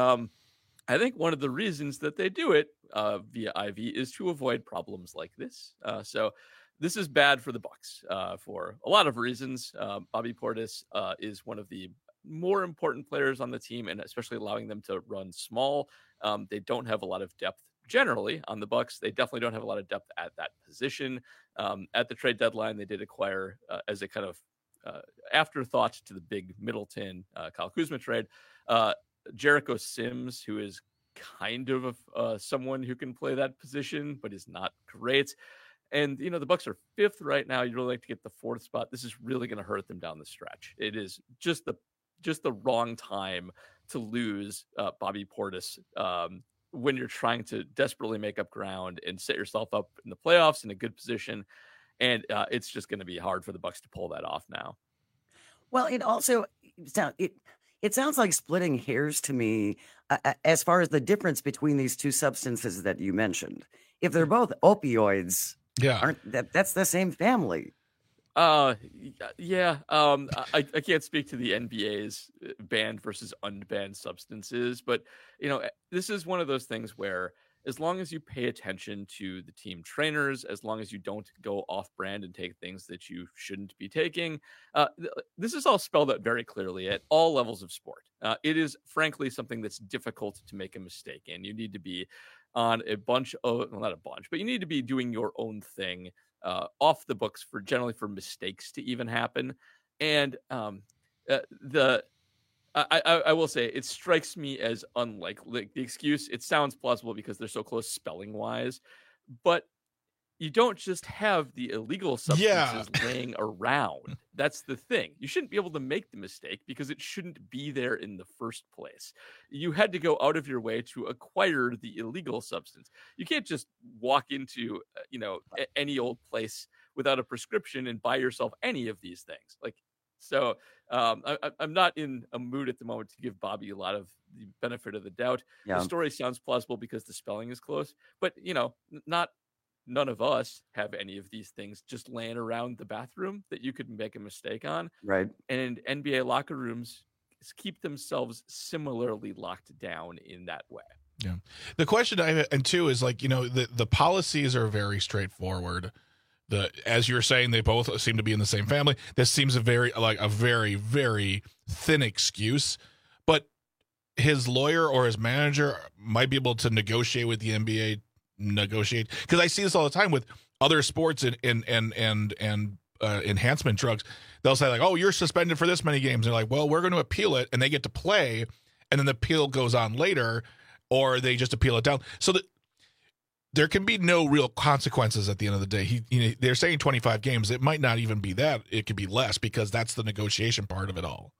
I think one of the reasons that they do it via IV is to avoid problems like this. So this is bad for the Bucks for a lot of reasons. Bobby Portis is one of the more important players on the team, and especially allowing them to run small. They don't have a lot of depth generally on the Bucks. They definitely don't have a lot of depth at that position. At the trade deadline, they did acquire as a kind of afterthought to the big Middleton Kyle Kuzma trade, Jericho Sims, who is kind of someone who can play that position, but is not great. And, you know, the Bucks are fifth right now. You'd really like to get the fourth spot. This is really going to hurt them down the stretch. It is just the wrong time to lose Bobby Portis when you're trying to desperately make up ground and set yourself up in the playoffs in a good position. And it's just going to be hard for the Bucks to pull that off now. Well, it also it sounds like splitting hairs to me as far as the difference between these two substances that you mentioned. If they're both opioids, that's the same family. Yeah. I can't speak to the NBA's banned versus unbanned substances, but you know, this is one of those things where as long as you pay attention to the team trainers, as long as you don't go off brand and take things that you shouldn't be taking, this is all spelled out very clearly at all levels of sport. It is frankly something that's difficult to make a mistake in. You need to be on a bunch of, well, not a bunch, but you need to be doing your own thing off the books generally for mistakes to even happen. And I will say it strikes me as unlikely. The excuse, it sounds plausible because they're so close spelling wise, but you don't just have the illegal substances laying around. That's the thing. You shouldn't be able to make the mistake because it shouldn't be there in the first place. You had to go out of your way to acquire the illegal substance. You can't just walk into, any old place without a prescription and buy yourself any of these things. So I'm not in a mood at the moment to give Bobby a lot of the benefit of the doubt. Yeah. The story sounds plausible because the spelling is close, but none of us have any of these things just laying around the bathroom that you could make a mistake on. Right. And NBA locker rooms keep themselves similarly locked down in that way. Yeah. The question I have, and two, is the policies are very straightforward. As you're saying, they both seem to be in the same family. This seems a very, very thin excuse. But his lawyer or his manager might be able to negotiate with the NBA. Because I see this all the time with other sports and enhancement drugs. They'll say like, "Oh, you're suspended for this many games." And they're like, "Well, we're going to appeal it," and they get to play, and then the appeal goes on later, or they just appeal it down. So that there can be no real consequences at the end of the day. They're saying 25 games. It might not even be that. It could be less because that's the negotiation part of it all.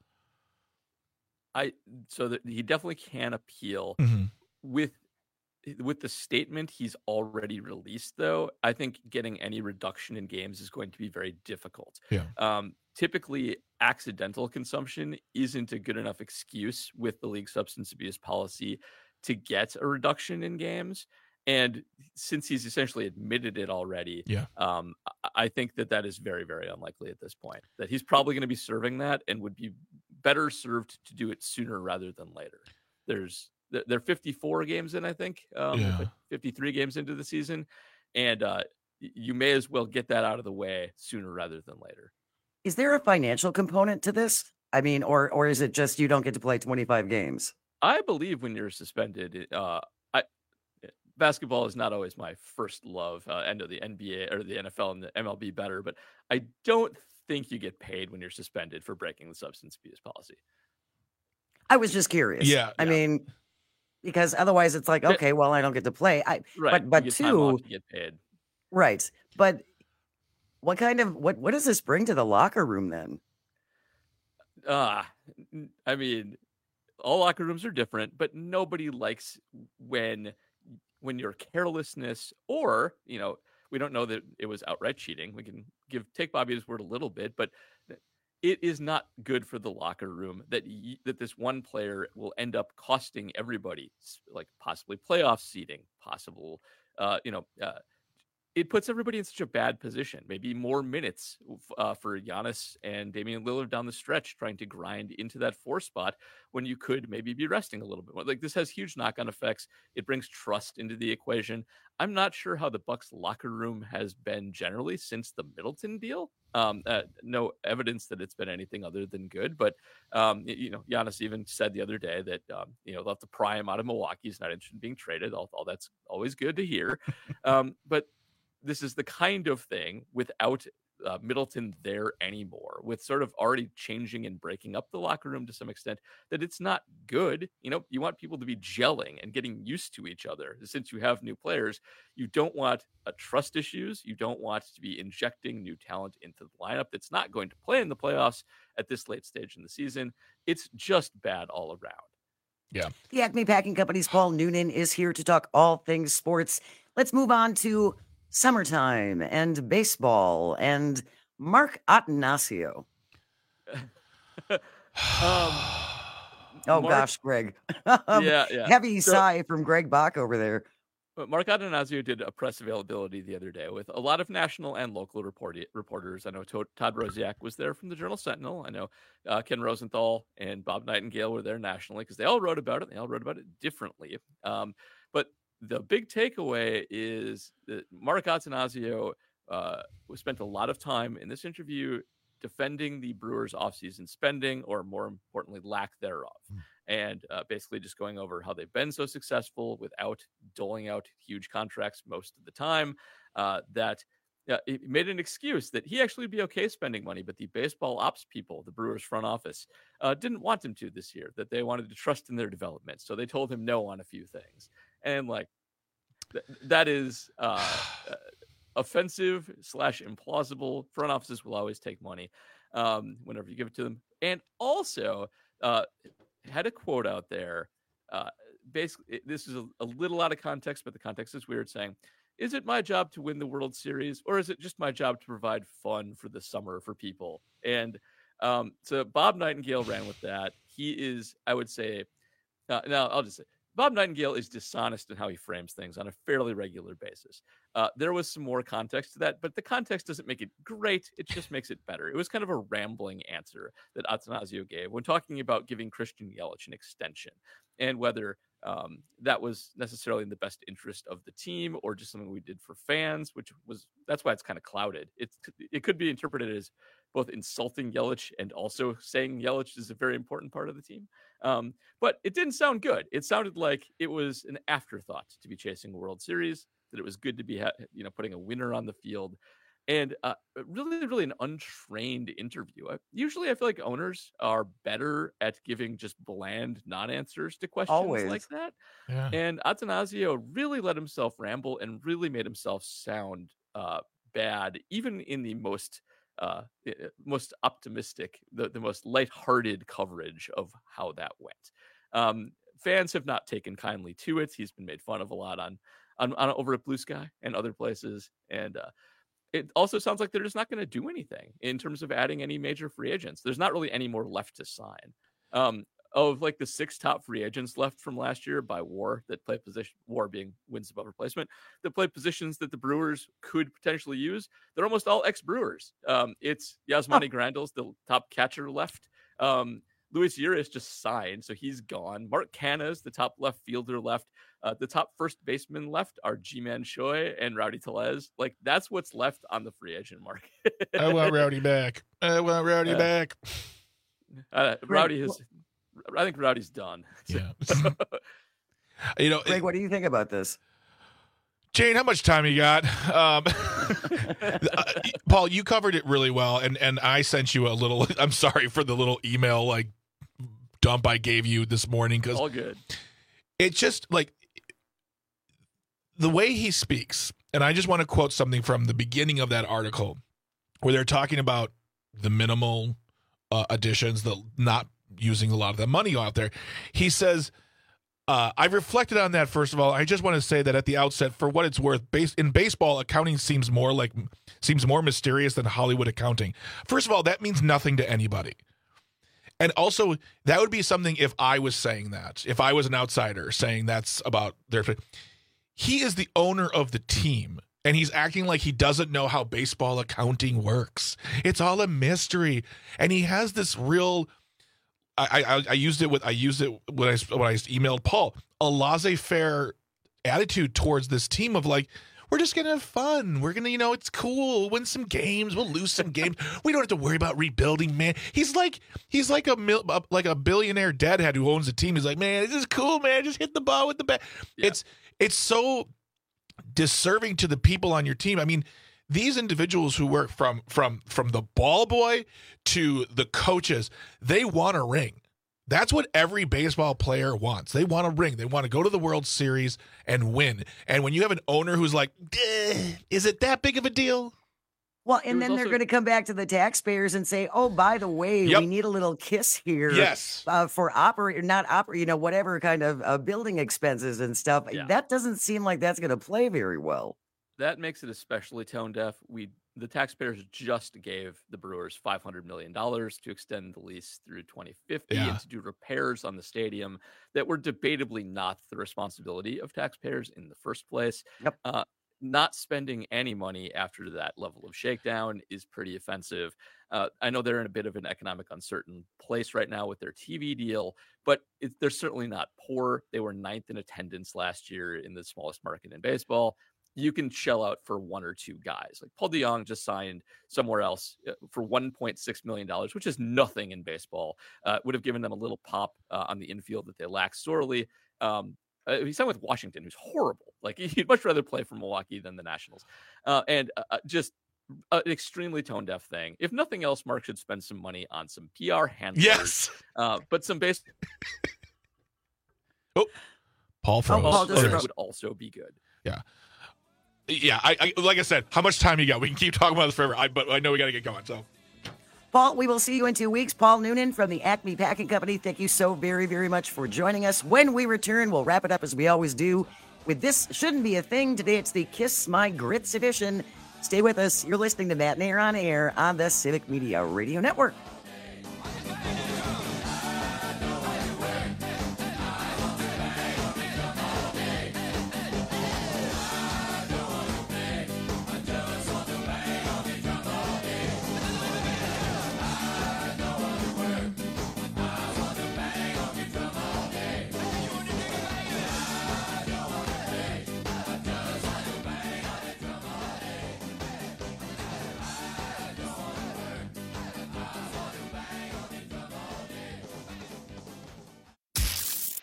He definitely can appeal. With the statement he's already released, though, I think getting any reduction in games is going to be very difficult. Yeah. Typically, accidental consumption isn't a good enough excuse with the league substance abuse policy to get a reduction in games. And since he's essentially admitted it already, I think that is very, very unlikely at this point. That he's probably going to be serving that and would be better served to do it sooner rather than later. They're 54 games in, I think, 53 games into the season, and you may as well get that out of the way sooner rather than later. Is there a financial component to this? I mean, or is it just you don't get to play 25 games? I believe when you're suspended, basketball is not always my first love. I know the NBA or the NFL and the MLB better, but I don't think you get paid when you're suspended for breaking the substance abuse policy. I was just curious. I mean, because otherwise it's like, okay, well, I don't get to play. But you get time off to get paid. Right. But what does this bring to the locker room then? I mean, all locker rooms are different, but nobody likes when your carelessness, or, we don't know that it was outright cheating. We can take Bobby's word a little bit, but it is not good for the locker room that this one player will end up costing everybody, like possibly playoff seeding, it puts everybody in such a bad position. Maybe more minutes for Giannis and Damian Lillard down the stretch trying to grind into that 4 spot when you could maybe be resting a little bit more. Like, this has huge knock-on effects. It brings trust into the equation. I'm not sure how the Bucks locker room has been generally since the Middleton deal. No evidence that it's been anything other than good. But Giannis even said the other day that they'll have to pry him out of Milwaukee. He's not interested in being traded. All that's always good to hear. But this is the kind of thing without Middleton there anymore, with sort of already changing and breaking up the locker room to some extent, that it's not good. You want people to be gelling and getting used to each other. Since you have new players, you don't want trust issues. You don't want to be injecting new talent into the lineup that's not going to play in the playoffs at this late stage in the season. It's just bad all around. Yeah. The Acme Packing Company's Paul Noonan is here to talk all things sports. Let's move on to summertime and baseball and Mark Attanasio. Gosh, Greg. Heavy sigh from Greg Bach over there. Mark Attanasio did a press availability the other day with a lot of national and local reporters. I know Todd Rosiak was there from the Journal-Sentinel. I know Ken Rosenthal and Bob Nightingale were there nationally because they all wrote about it. They all wrote about it differently. But the big takeaway is that Mark Attanasio spent a lot of time in this interview defending the Brewers' offseason spending, or more importantly, lack thereof, and basically just going over how they've been so successful without doling out huge contracts most of the time, that he made an excuse that he actually would be okay spending money, but the baseball ops people, the Brewers front office, didn't want him to this year, that they wanted to trust in their development. So they told him no on a few things. And that is offensive / implausible. Front offices will always take money whenever you give it to them. And also had a quote out there. Basically, this is a little out of context, but the context is weird, saying, "Is it my job to win the World Series, or is it just my job to provide fun for the summer for people?" And so Bob Nightingale ran with that. He is, I would say, now I'll just say, Bob Nightingale is dishonest in how he frames things on a fairly regular basis. There was some more context to that, but the context doesn't make it great. It just makes it better. It was kind of a rambling answer that Attanasio gave when talking about giving Christian Yelich an extension, and whether that was necessarily in the best interest of the team or just something we did for fans, that's why it's kind of clouded. It could be interpreted as both insulting Yelich and also saying Yelich is a very important part of the team. But it didn't sound good. It sounded like it was an afterthought to be chasing a World Series, that it was good to be putting a winner on the field. And really, really an untrained interview. Usually I feel like owners are better at giving just bland non-answers to questions like that. Yeah. And Attanasio really let himself ramble and really made himself sound bad, even in the most optimistic, the most lighthearted coverage of how that went. Fans have not taken kindly to it. He's been made fun of a lot on over at Blue Sky and other places. And it also sounds like they're just not going to do anything in terms of adding any major free agents. There's not really any more left to sign. Of like the 6 top free agents left from last year by WAR that play position, WAR being wins above replacement, that play positions that the Brewers could potentially use, they're almost all ex-Brewers. It's Yasmani Grandal's the top catcher left. Luis Urias just signed, so he's gone. Mark Canha's the top left fielder left. The top first baseman left are Ji-Man Choi and Rowdy Tellez. Like, that's what's left on the free agent market. I want Rowdy back. Back. Rowdy is... I think Rowdy's done. Yeah. Greg, what do you think about this? Jane, how much time you got? Paul, you covered it really well, and I sent you a little. I'm sorry for the little email dump I gave you this morning, because all good. It's just like the way he speaks, and I just want to quote something from the beginning of that article where they're talking about the minimal additions, the not using a lot of the money out there. He says, I've reflected on that. First of all, I just want to say that at the outset, for what it's worth, in baseball, accounting seems more mysterious than Hollywood accounting. First of all, that means nothing to anybody. And also, that would be something if I was saying that, if I was an outsider saying that's about their. He is the owner of the team, and he's acting like he doesn't know how baseball accounting works. It's all a mystery, and he has this real. I used it when I emailed Paul, a laissez-faire attitude towards this team of like, we're just gonna have fun. We're gonna, it's cool. We'll win some games. We'll lose some games. We don't have to worry about rebuilding, man. He's like a billionaire deadhead who owns a team. He's like, man, this is cool, man. Just hit the ball with the bat. Yeah. It's so disserving to the people on your team. I mean, these individuals who work from the ball boy to the coaches, they want a ring. That's what every baseball player wants. They want a ring. They want to go to the World Series and win. And when you have an owner who's like, is it that big of a deal? Well, and then they're going to come back to the taxpayers and say, oh, by the way, we need a little kiss here. Yes. For whatever kind of building expenses and stuff. Yeah. That doesn't seem like that's going to play very well. That makes it especially tone deaf. The taxpayers just gave the Brewers $500 million to extend the lease through 2050 and to do repairs on the stadium that were debatably not the responsibility of taxpayers in the first place. Yep. Not spending any money after that level of shakedown is pretty offensive. I know they're in a bit of an economic uncertain place right now with their TV deal, but they're certainly not poor. They were 9th in attendance last year in the smallest market in baseball. You can shell out for 1 or 2 guys. Like Paul DeJong just signed somewhere else for $1.6 million, which is nothing in baseball. Would have given them a little pop on the infield that they lack sorely. He signed with Washington, who's horrible. Like, he'd much rather play for Milwaukee than the Nationals. Just an extremely tone-deaf thing. If nothing else, Mark should spend some money on some PR handlers. Yes. But some base... Paul froze. Would also be good. Yeah. Yeah, I like I said, how much time you got? We can keep talking about this forever, but I know we got to get going. So, Paul, we will see you in 2 weeks. Paul Noonan from the Acme Packing Company, thank you so very, very much for joining us. When we return, we'll wrap it up as we always do with This Shouldn't Be a Thing. Today, it's the Kiss My Grits edition. Stay with us. You're listening to Matt and Air on Air on the Civic Media Radio Network.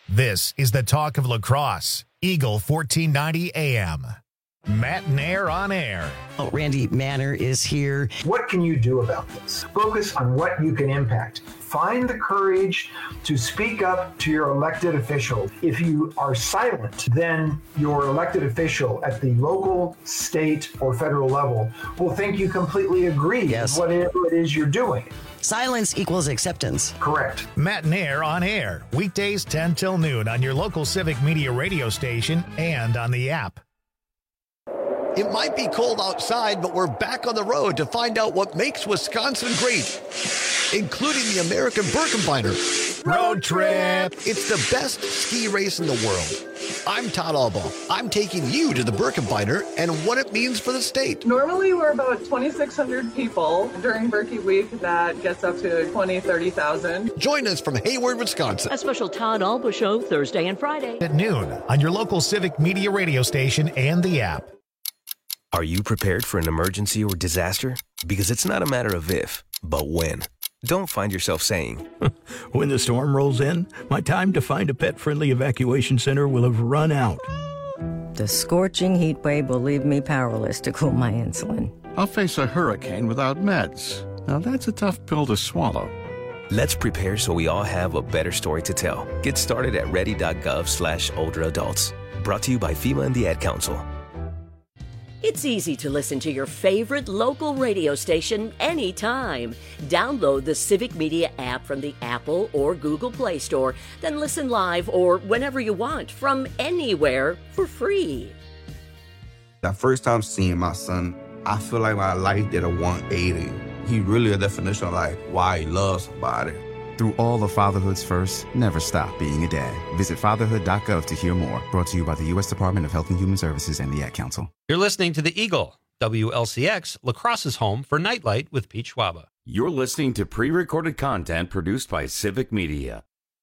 This is the talk of lacrosse. Eagle 1490 AM. Matt Nair on air. Oh, Randy Manor is here. What can you do about this? Focus on what you can impact. Find the courage to speak up to your elected official. If you are silent, then your elected official at the local, state, or federal level will think you completely agree with whatever it is you're doing. Silence equals acceptance. Correct. Matt Nair on air. Weekdays 10 till noon on your local Civic Media radio station and on the app. It might be cold outside, but we're back on the road to find out what makes Wisconsin great, including the American Birkebeiner Road Trip. It's the best ski race in the world. I'm Todd Albaugh. I'm taking you to the Birkebeiner and what it means for the state. Normally, we're about 2,600 people. During Birkie Week, that gets up to 20,000, 30,000. Join us from Hayward, Wisconsin. A special Todd Albaugh show Thursday and Friday At noon on your local Civic Media radio station and the app. Are you prepared for an emergency or disaster? Because it's not a matter of if, but when. Don't find yourself saying, when the storm rolls in, my time to find a pet-friendly evacuation center will have run out. The scorching heat wave will leave me powerless to cool my insulin. I'll face a hurricane without meds. Now that's a tough pill to swallow. Let's prepare so we all have a better story to tell. Get started at ready.gov/older adults. Brought to you by FEMA and the Ad Council. It's easy to listen to your favorite local radio station anytime. Download the Civic Media app from the Apple or Google Play Store, then listen live or whenever you want from anywhere for free. The first time seeing my son, I feel like my life did a 180. He really a definition of like why he loves somebody. Through all of fatherhood's first, never stop being a dad. Visit fatherhood.gov to hear more. Brought to you by the U.S. Department of Health and Human Services and the Ad Council. You're listening to The Eagle, WLCX, Lacrosse's home for Nightlight with Pete Schwaba. You're listening to pre-recorded content produced by Civic Media.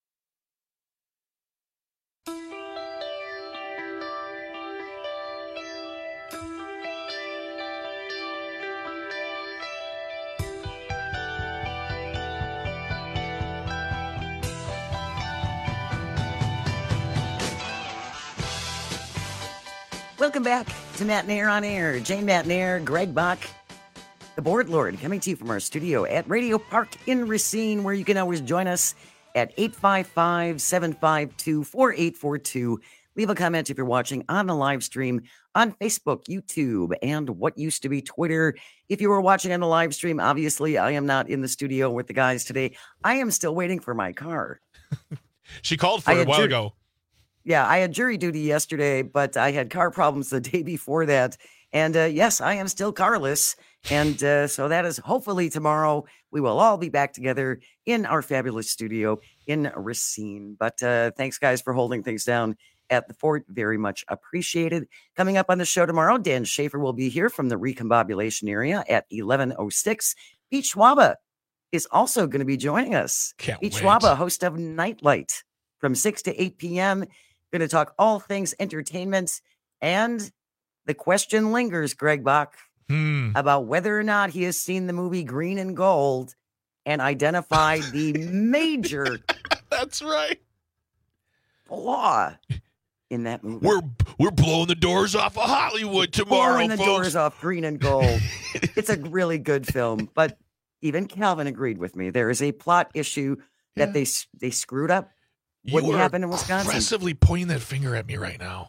Welcome back to Matt Nair on Air. Jane Matt Nair, Greg Bach, the Board Lord, coming to you from our studio at Radio Park in Racine, where you can always join us at 855-752-4842. Leave a comment if you're watching on the live stream on Facebook, YouTube, and what used to be Twitter. If you were watching on the live stream, obviously I am not in the studio with the guys today. I am still waiting for my car. She called for it a while ago. Yeah, I had jury duty yesterday, but I had car problems the day before that. And yes, I am still carless. And so that is hopefully tomorrow we will all be back together in our fabulous studio in Racine. But thanks, guys, for holding things down at the fort. Very much appreciated. Coming up on the show tomorrow, Dan Schaefer will be here from the recombobulation area at 11:06. Pete Schwaba is also going to be joining us. Pete Schwaba, host of Nightlight from 6 to 8 p.m., going to talk all things entertainment, and the question lingers, Greg Bach, about whether or not he has seen the movie Green and Gold and identified the major that's right flaw in that movie. We're blowing the doors off of Hollywood tomorrow, blowing the folks. doors off Green and Gold. It's a really good film, but even Calvin agreed with me. There is a plot issue that they screwed up. Wouldn't happen in Wisconsin. Aggressively pointing that finger at me right now.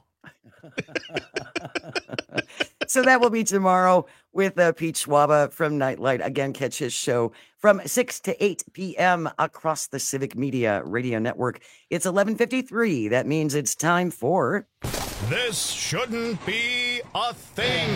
So that will be tomorrow with Pete Schwaba from Nightlight. Again, catch his show from 6 to 8 p.m. across the Civic Media Radio Network. It's 11:53. That means it's time for... This shouldn't be a thing.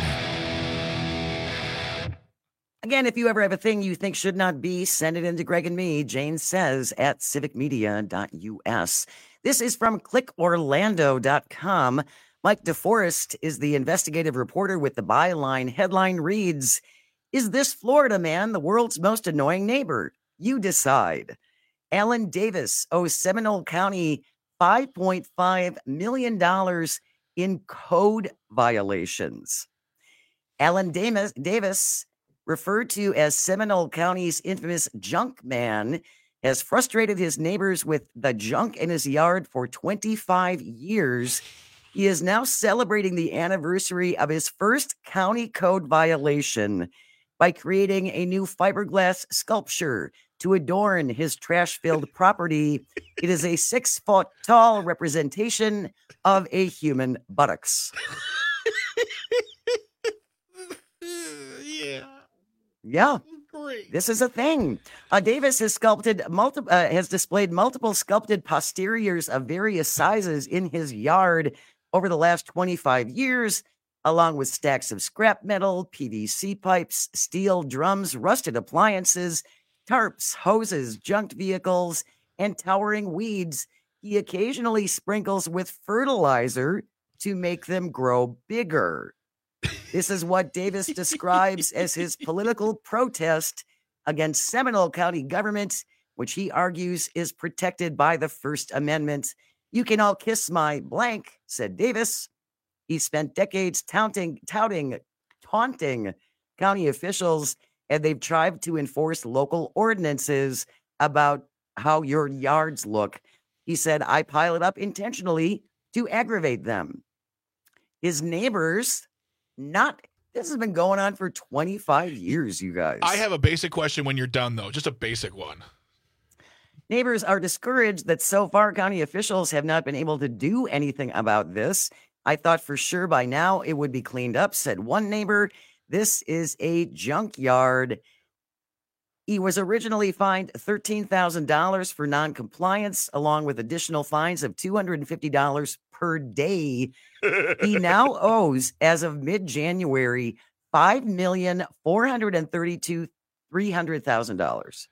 Again, if you ever have a thing you think should not be, send it in to Greg and me, Jane says, at civicmedia.us. This is from clickorlando.com. Mike DeForest is the investigative reporter with the byline. Headline reads, "Is this Florida man the world's most annoying neighbor? You decide." Alan Davis owes Seminole County $5.5 million in code violations. Alan Davis, referred to as Seminole County's infamous junk man, has frustrated his neighbors with the junk in his yard for 25 years. He is now celebrating the anniversary of his first county code violation by creating a new fiberglass sculpture to adorn his trash-filled property. It is a 6-foot-tall representation of a human buttocks. Yeah. Great. This is a thing. Davis has displayed multiple sculpted posteriors of various sizes in his yard over the last 25 years, along with stacks of scrap metal, PVC pipes, steel drums, rusted appliances, tarps, hoses, junked vehicles, and towering weeds. He occasionally sprinkles with fertilizer to make them grow bigger. This is what Davis describes as his political protest against Seminole County government, which he argues is protected by the First Amendment. You can all kiss my blank, said Davis. He spent decades taunting county officials, and they've tried to enforce local ordinances about how your yards look. He said, I pile it up intentionally to aggravate them. His neighbors, this has been going on for 25 years, you guys. I have a basic question when you're done, though. Just a basic one. Neighbors are discouraged that so far county officials have not been able to do anything about this. I thought for sure by now it would be cleaned up, said one neighbor. This is a junkyard. He was originally fined $13,000 for noncompliance, along with additional fines of $250 per day. He now owes, as of mid-January, $5,432,300.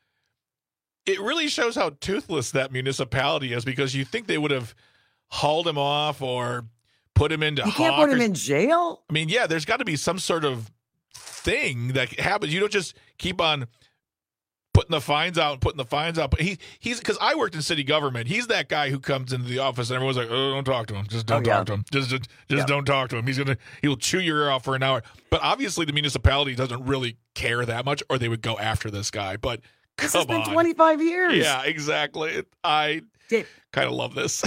It really shows how toothless that municipality is, because you think they would have hauled him off or put him into You can't put him in jail? I mean, yeah, there's got to be some sort of thing that happens. You don't just keep on putting the fines out. But he's because I worked in city government. He's that guy who comes into the office and everyone's like, "Oh, don't talk to him. Just don't talk to him. Just don't talk to him. He'll chew your ear off for an hour." But obviously, the municipality doesn't really care that much, or they would go after this guy. But this has been 25 years. Yeah, exactly. I kind of love this.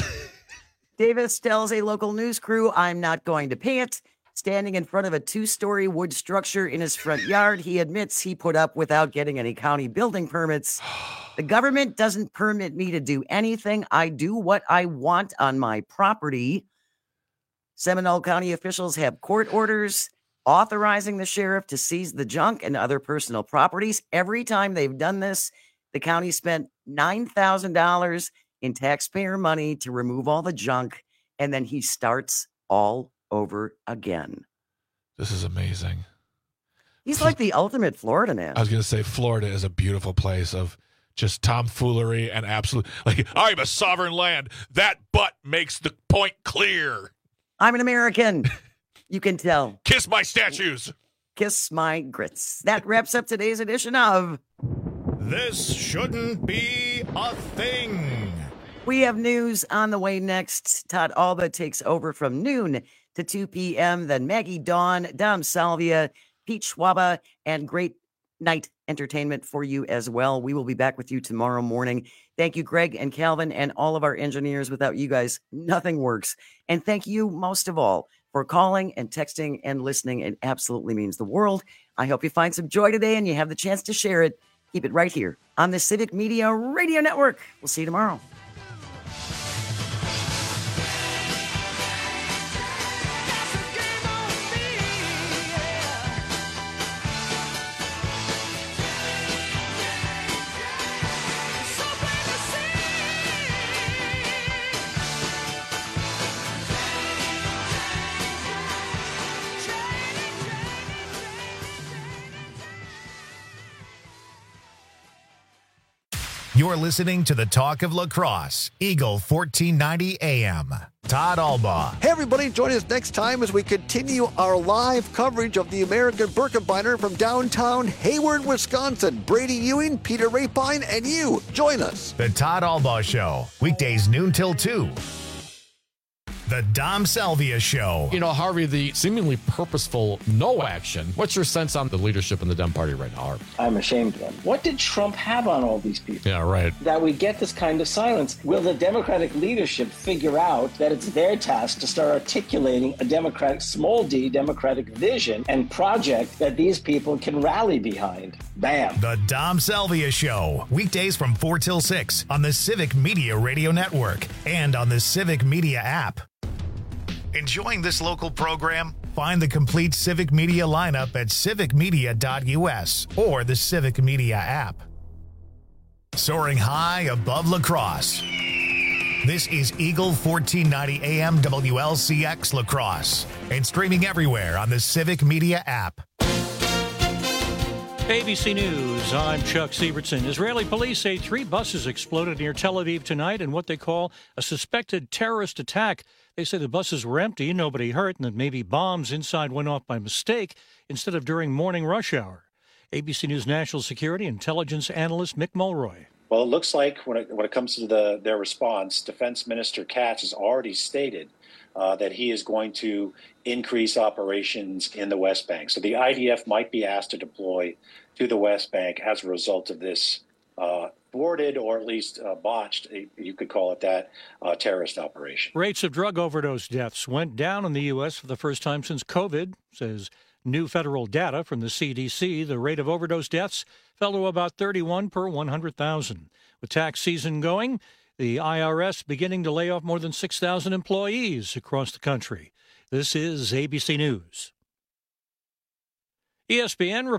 Davis tells a local news crew, I'm not going to pay it. Standing in front of a 2-story wood structure in his front yard, he admits he put up without getting any county building permits. The government doesn't permit me to do anything. I do what I want on my property. Seminole County officials have court orders authorizing the sheriff to seize the junk and other personal properties. Every time they've done this, the county spent $9,000 in taxpayer money to remove all the junk, and then he starts all over again. This is amazing. He's like the ultimate Florida man. I was going to say Florida is a beautiful place of just tomfoolery and absolute, like, I'm a sovereign land. That butt makes the point clear. I'm an American. You can tell. Kiss my statues. Kiss my grits. That wraps up today's edition of This Shouldn't Be a Thing. We have news on the way next. Todd Alba takes over from noon to 2 p.m. Then Maggie Dawn, Dom Salvia, Pete Schwaba, and great night entertainment for you as well. We will be back with you tomorrow morning. Thank you, Greg and Calvin, and all of our engineers. Without you guys, nothing works. And thank you most of all for calling and texting and listening. It absolutely means the world. I hope you find some joy today and you have the chance to share it. Keep it right here on the Civic Media Radio Network. We'll see you tomorrow. You're listening to the Talk of Lacrosse, Eagle 1490 AM. Todd Albaugh. Hey, everybody, join us next time as we continue our live coverage of the American Birkebeiner from downtown Hayward, Wisconsin. Brady Ewing, Peter Rapine, and you. Join us. The Todd Albaugh Show, weekdays noon till 2. The Dom Salvia Show. You know, Harvey, the seemingly purposeful no action. What's your sense on the leadership in the Dem Party right now, Harvey? I'm ashamed of them. What did Trump have on all these people? Yeah, right. That we get this kind of silence. Will the Democratic leadership figure out that it's their task to start articulating a Democratic, small d, Democratic vision and project that these people can rally behind? Bam. The Dom Salvia Show. Weekdays from 4 till 6 on the Civic Media Radio Network and on the Civic Media app. Enjoying this local program? Find the complete Civic Media lineup at civicmedia.us or the Civic Media app. Soaring high above La Crosse. This is Eagle 1490 AM WLCX La Crosse and streaming everywhere on the Civic Media app. ABC News, I'm Chuck Sievertson. Israeli police say 3 buses exploded near Tel Aviv tonight in what they call a suspected terrorist attack. They say the buses were empty, nobody hurt, and that maybe bombs inside went off by mistake instead of during morning rush hour. ABC News national security intelligence analyst Mick Mulroy. Well, it looks like when it comes to their response, Defense Minister Katz has already stated that he is going to increase operations in the West Bank. So the IDF might be asked to deploy to the West Bank as a result of this thwarted or at least botched, you could call it that, terrorist operation. Rates of drug overdose deaths went down in the U.S. for the first time since COVID, says new federal data from the CDC. The rate of overdose deaths fell to about 31 per 100,000. With tax season going, the IRS beginning to lay off more than 6,000 employees across the country. This is ABC News. ESPN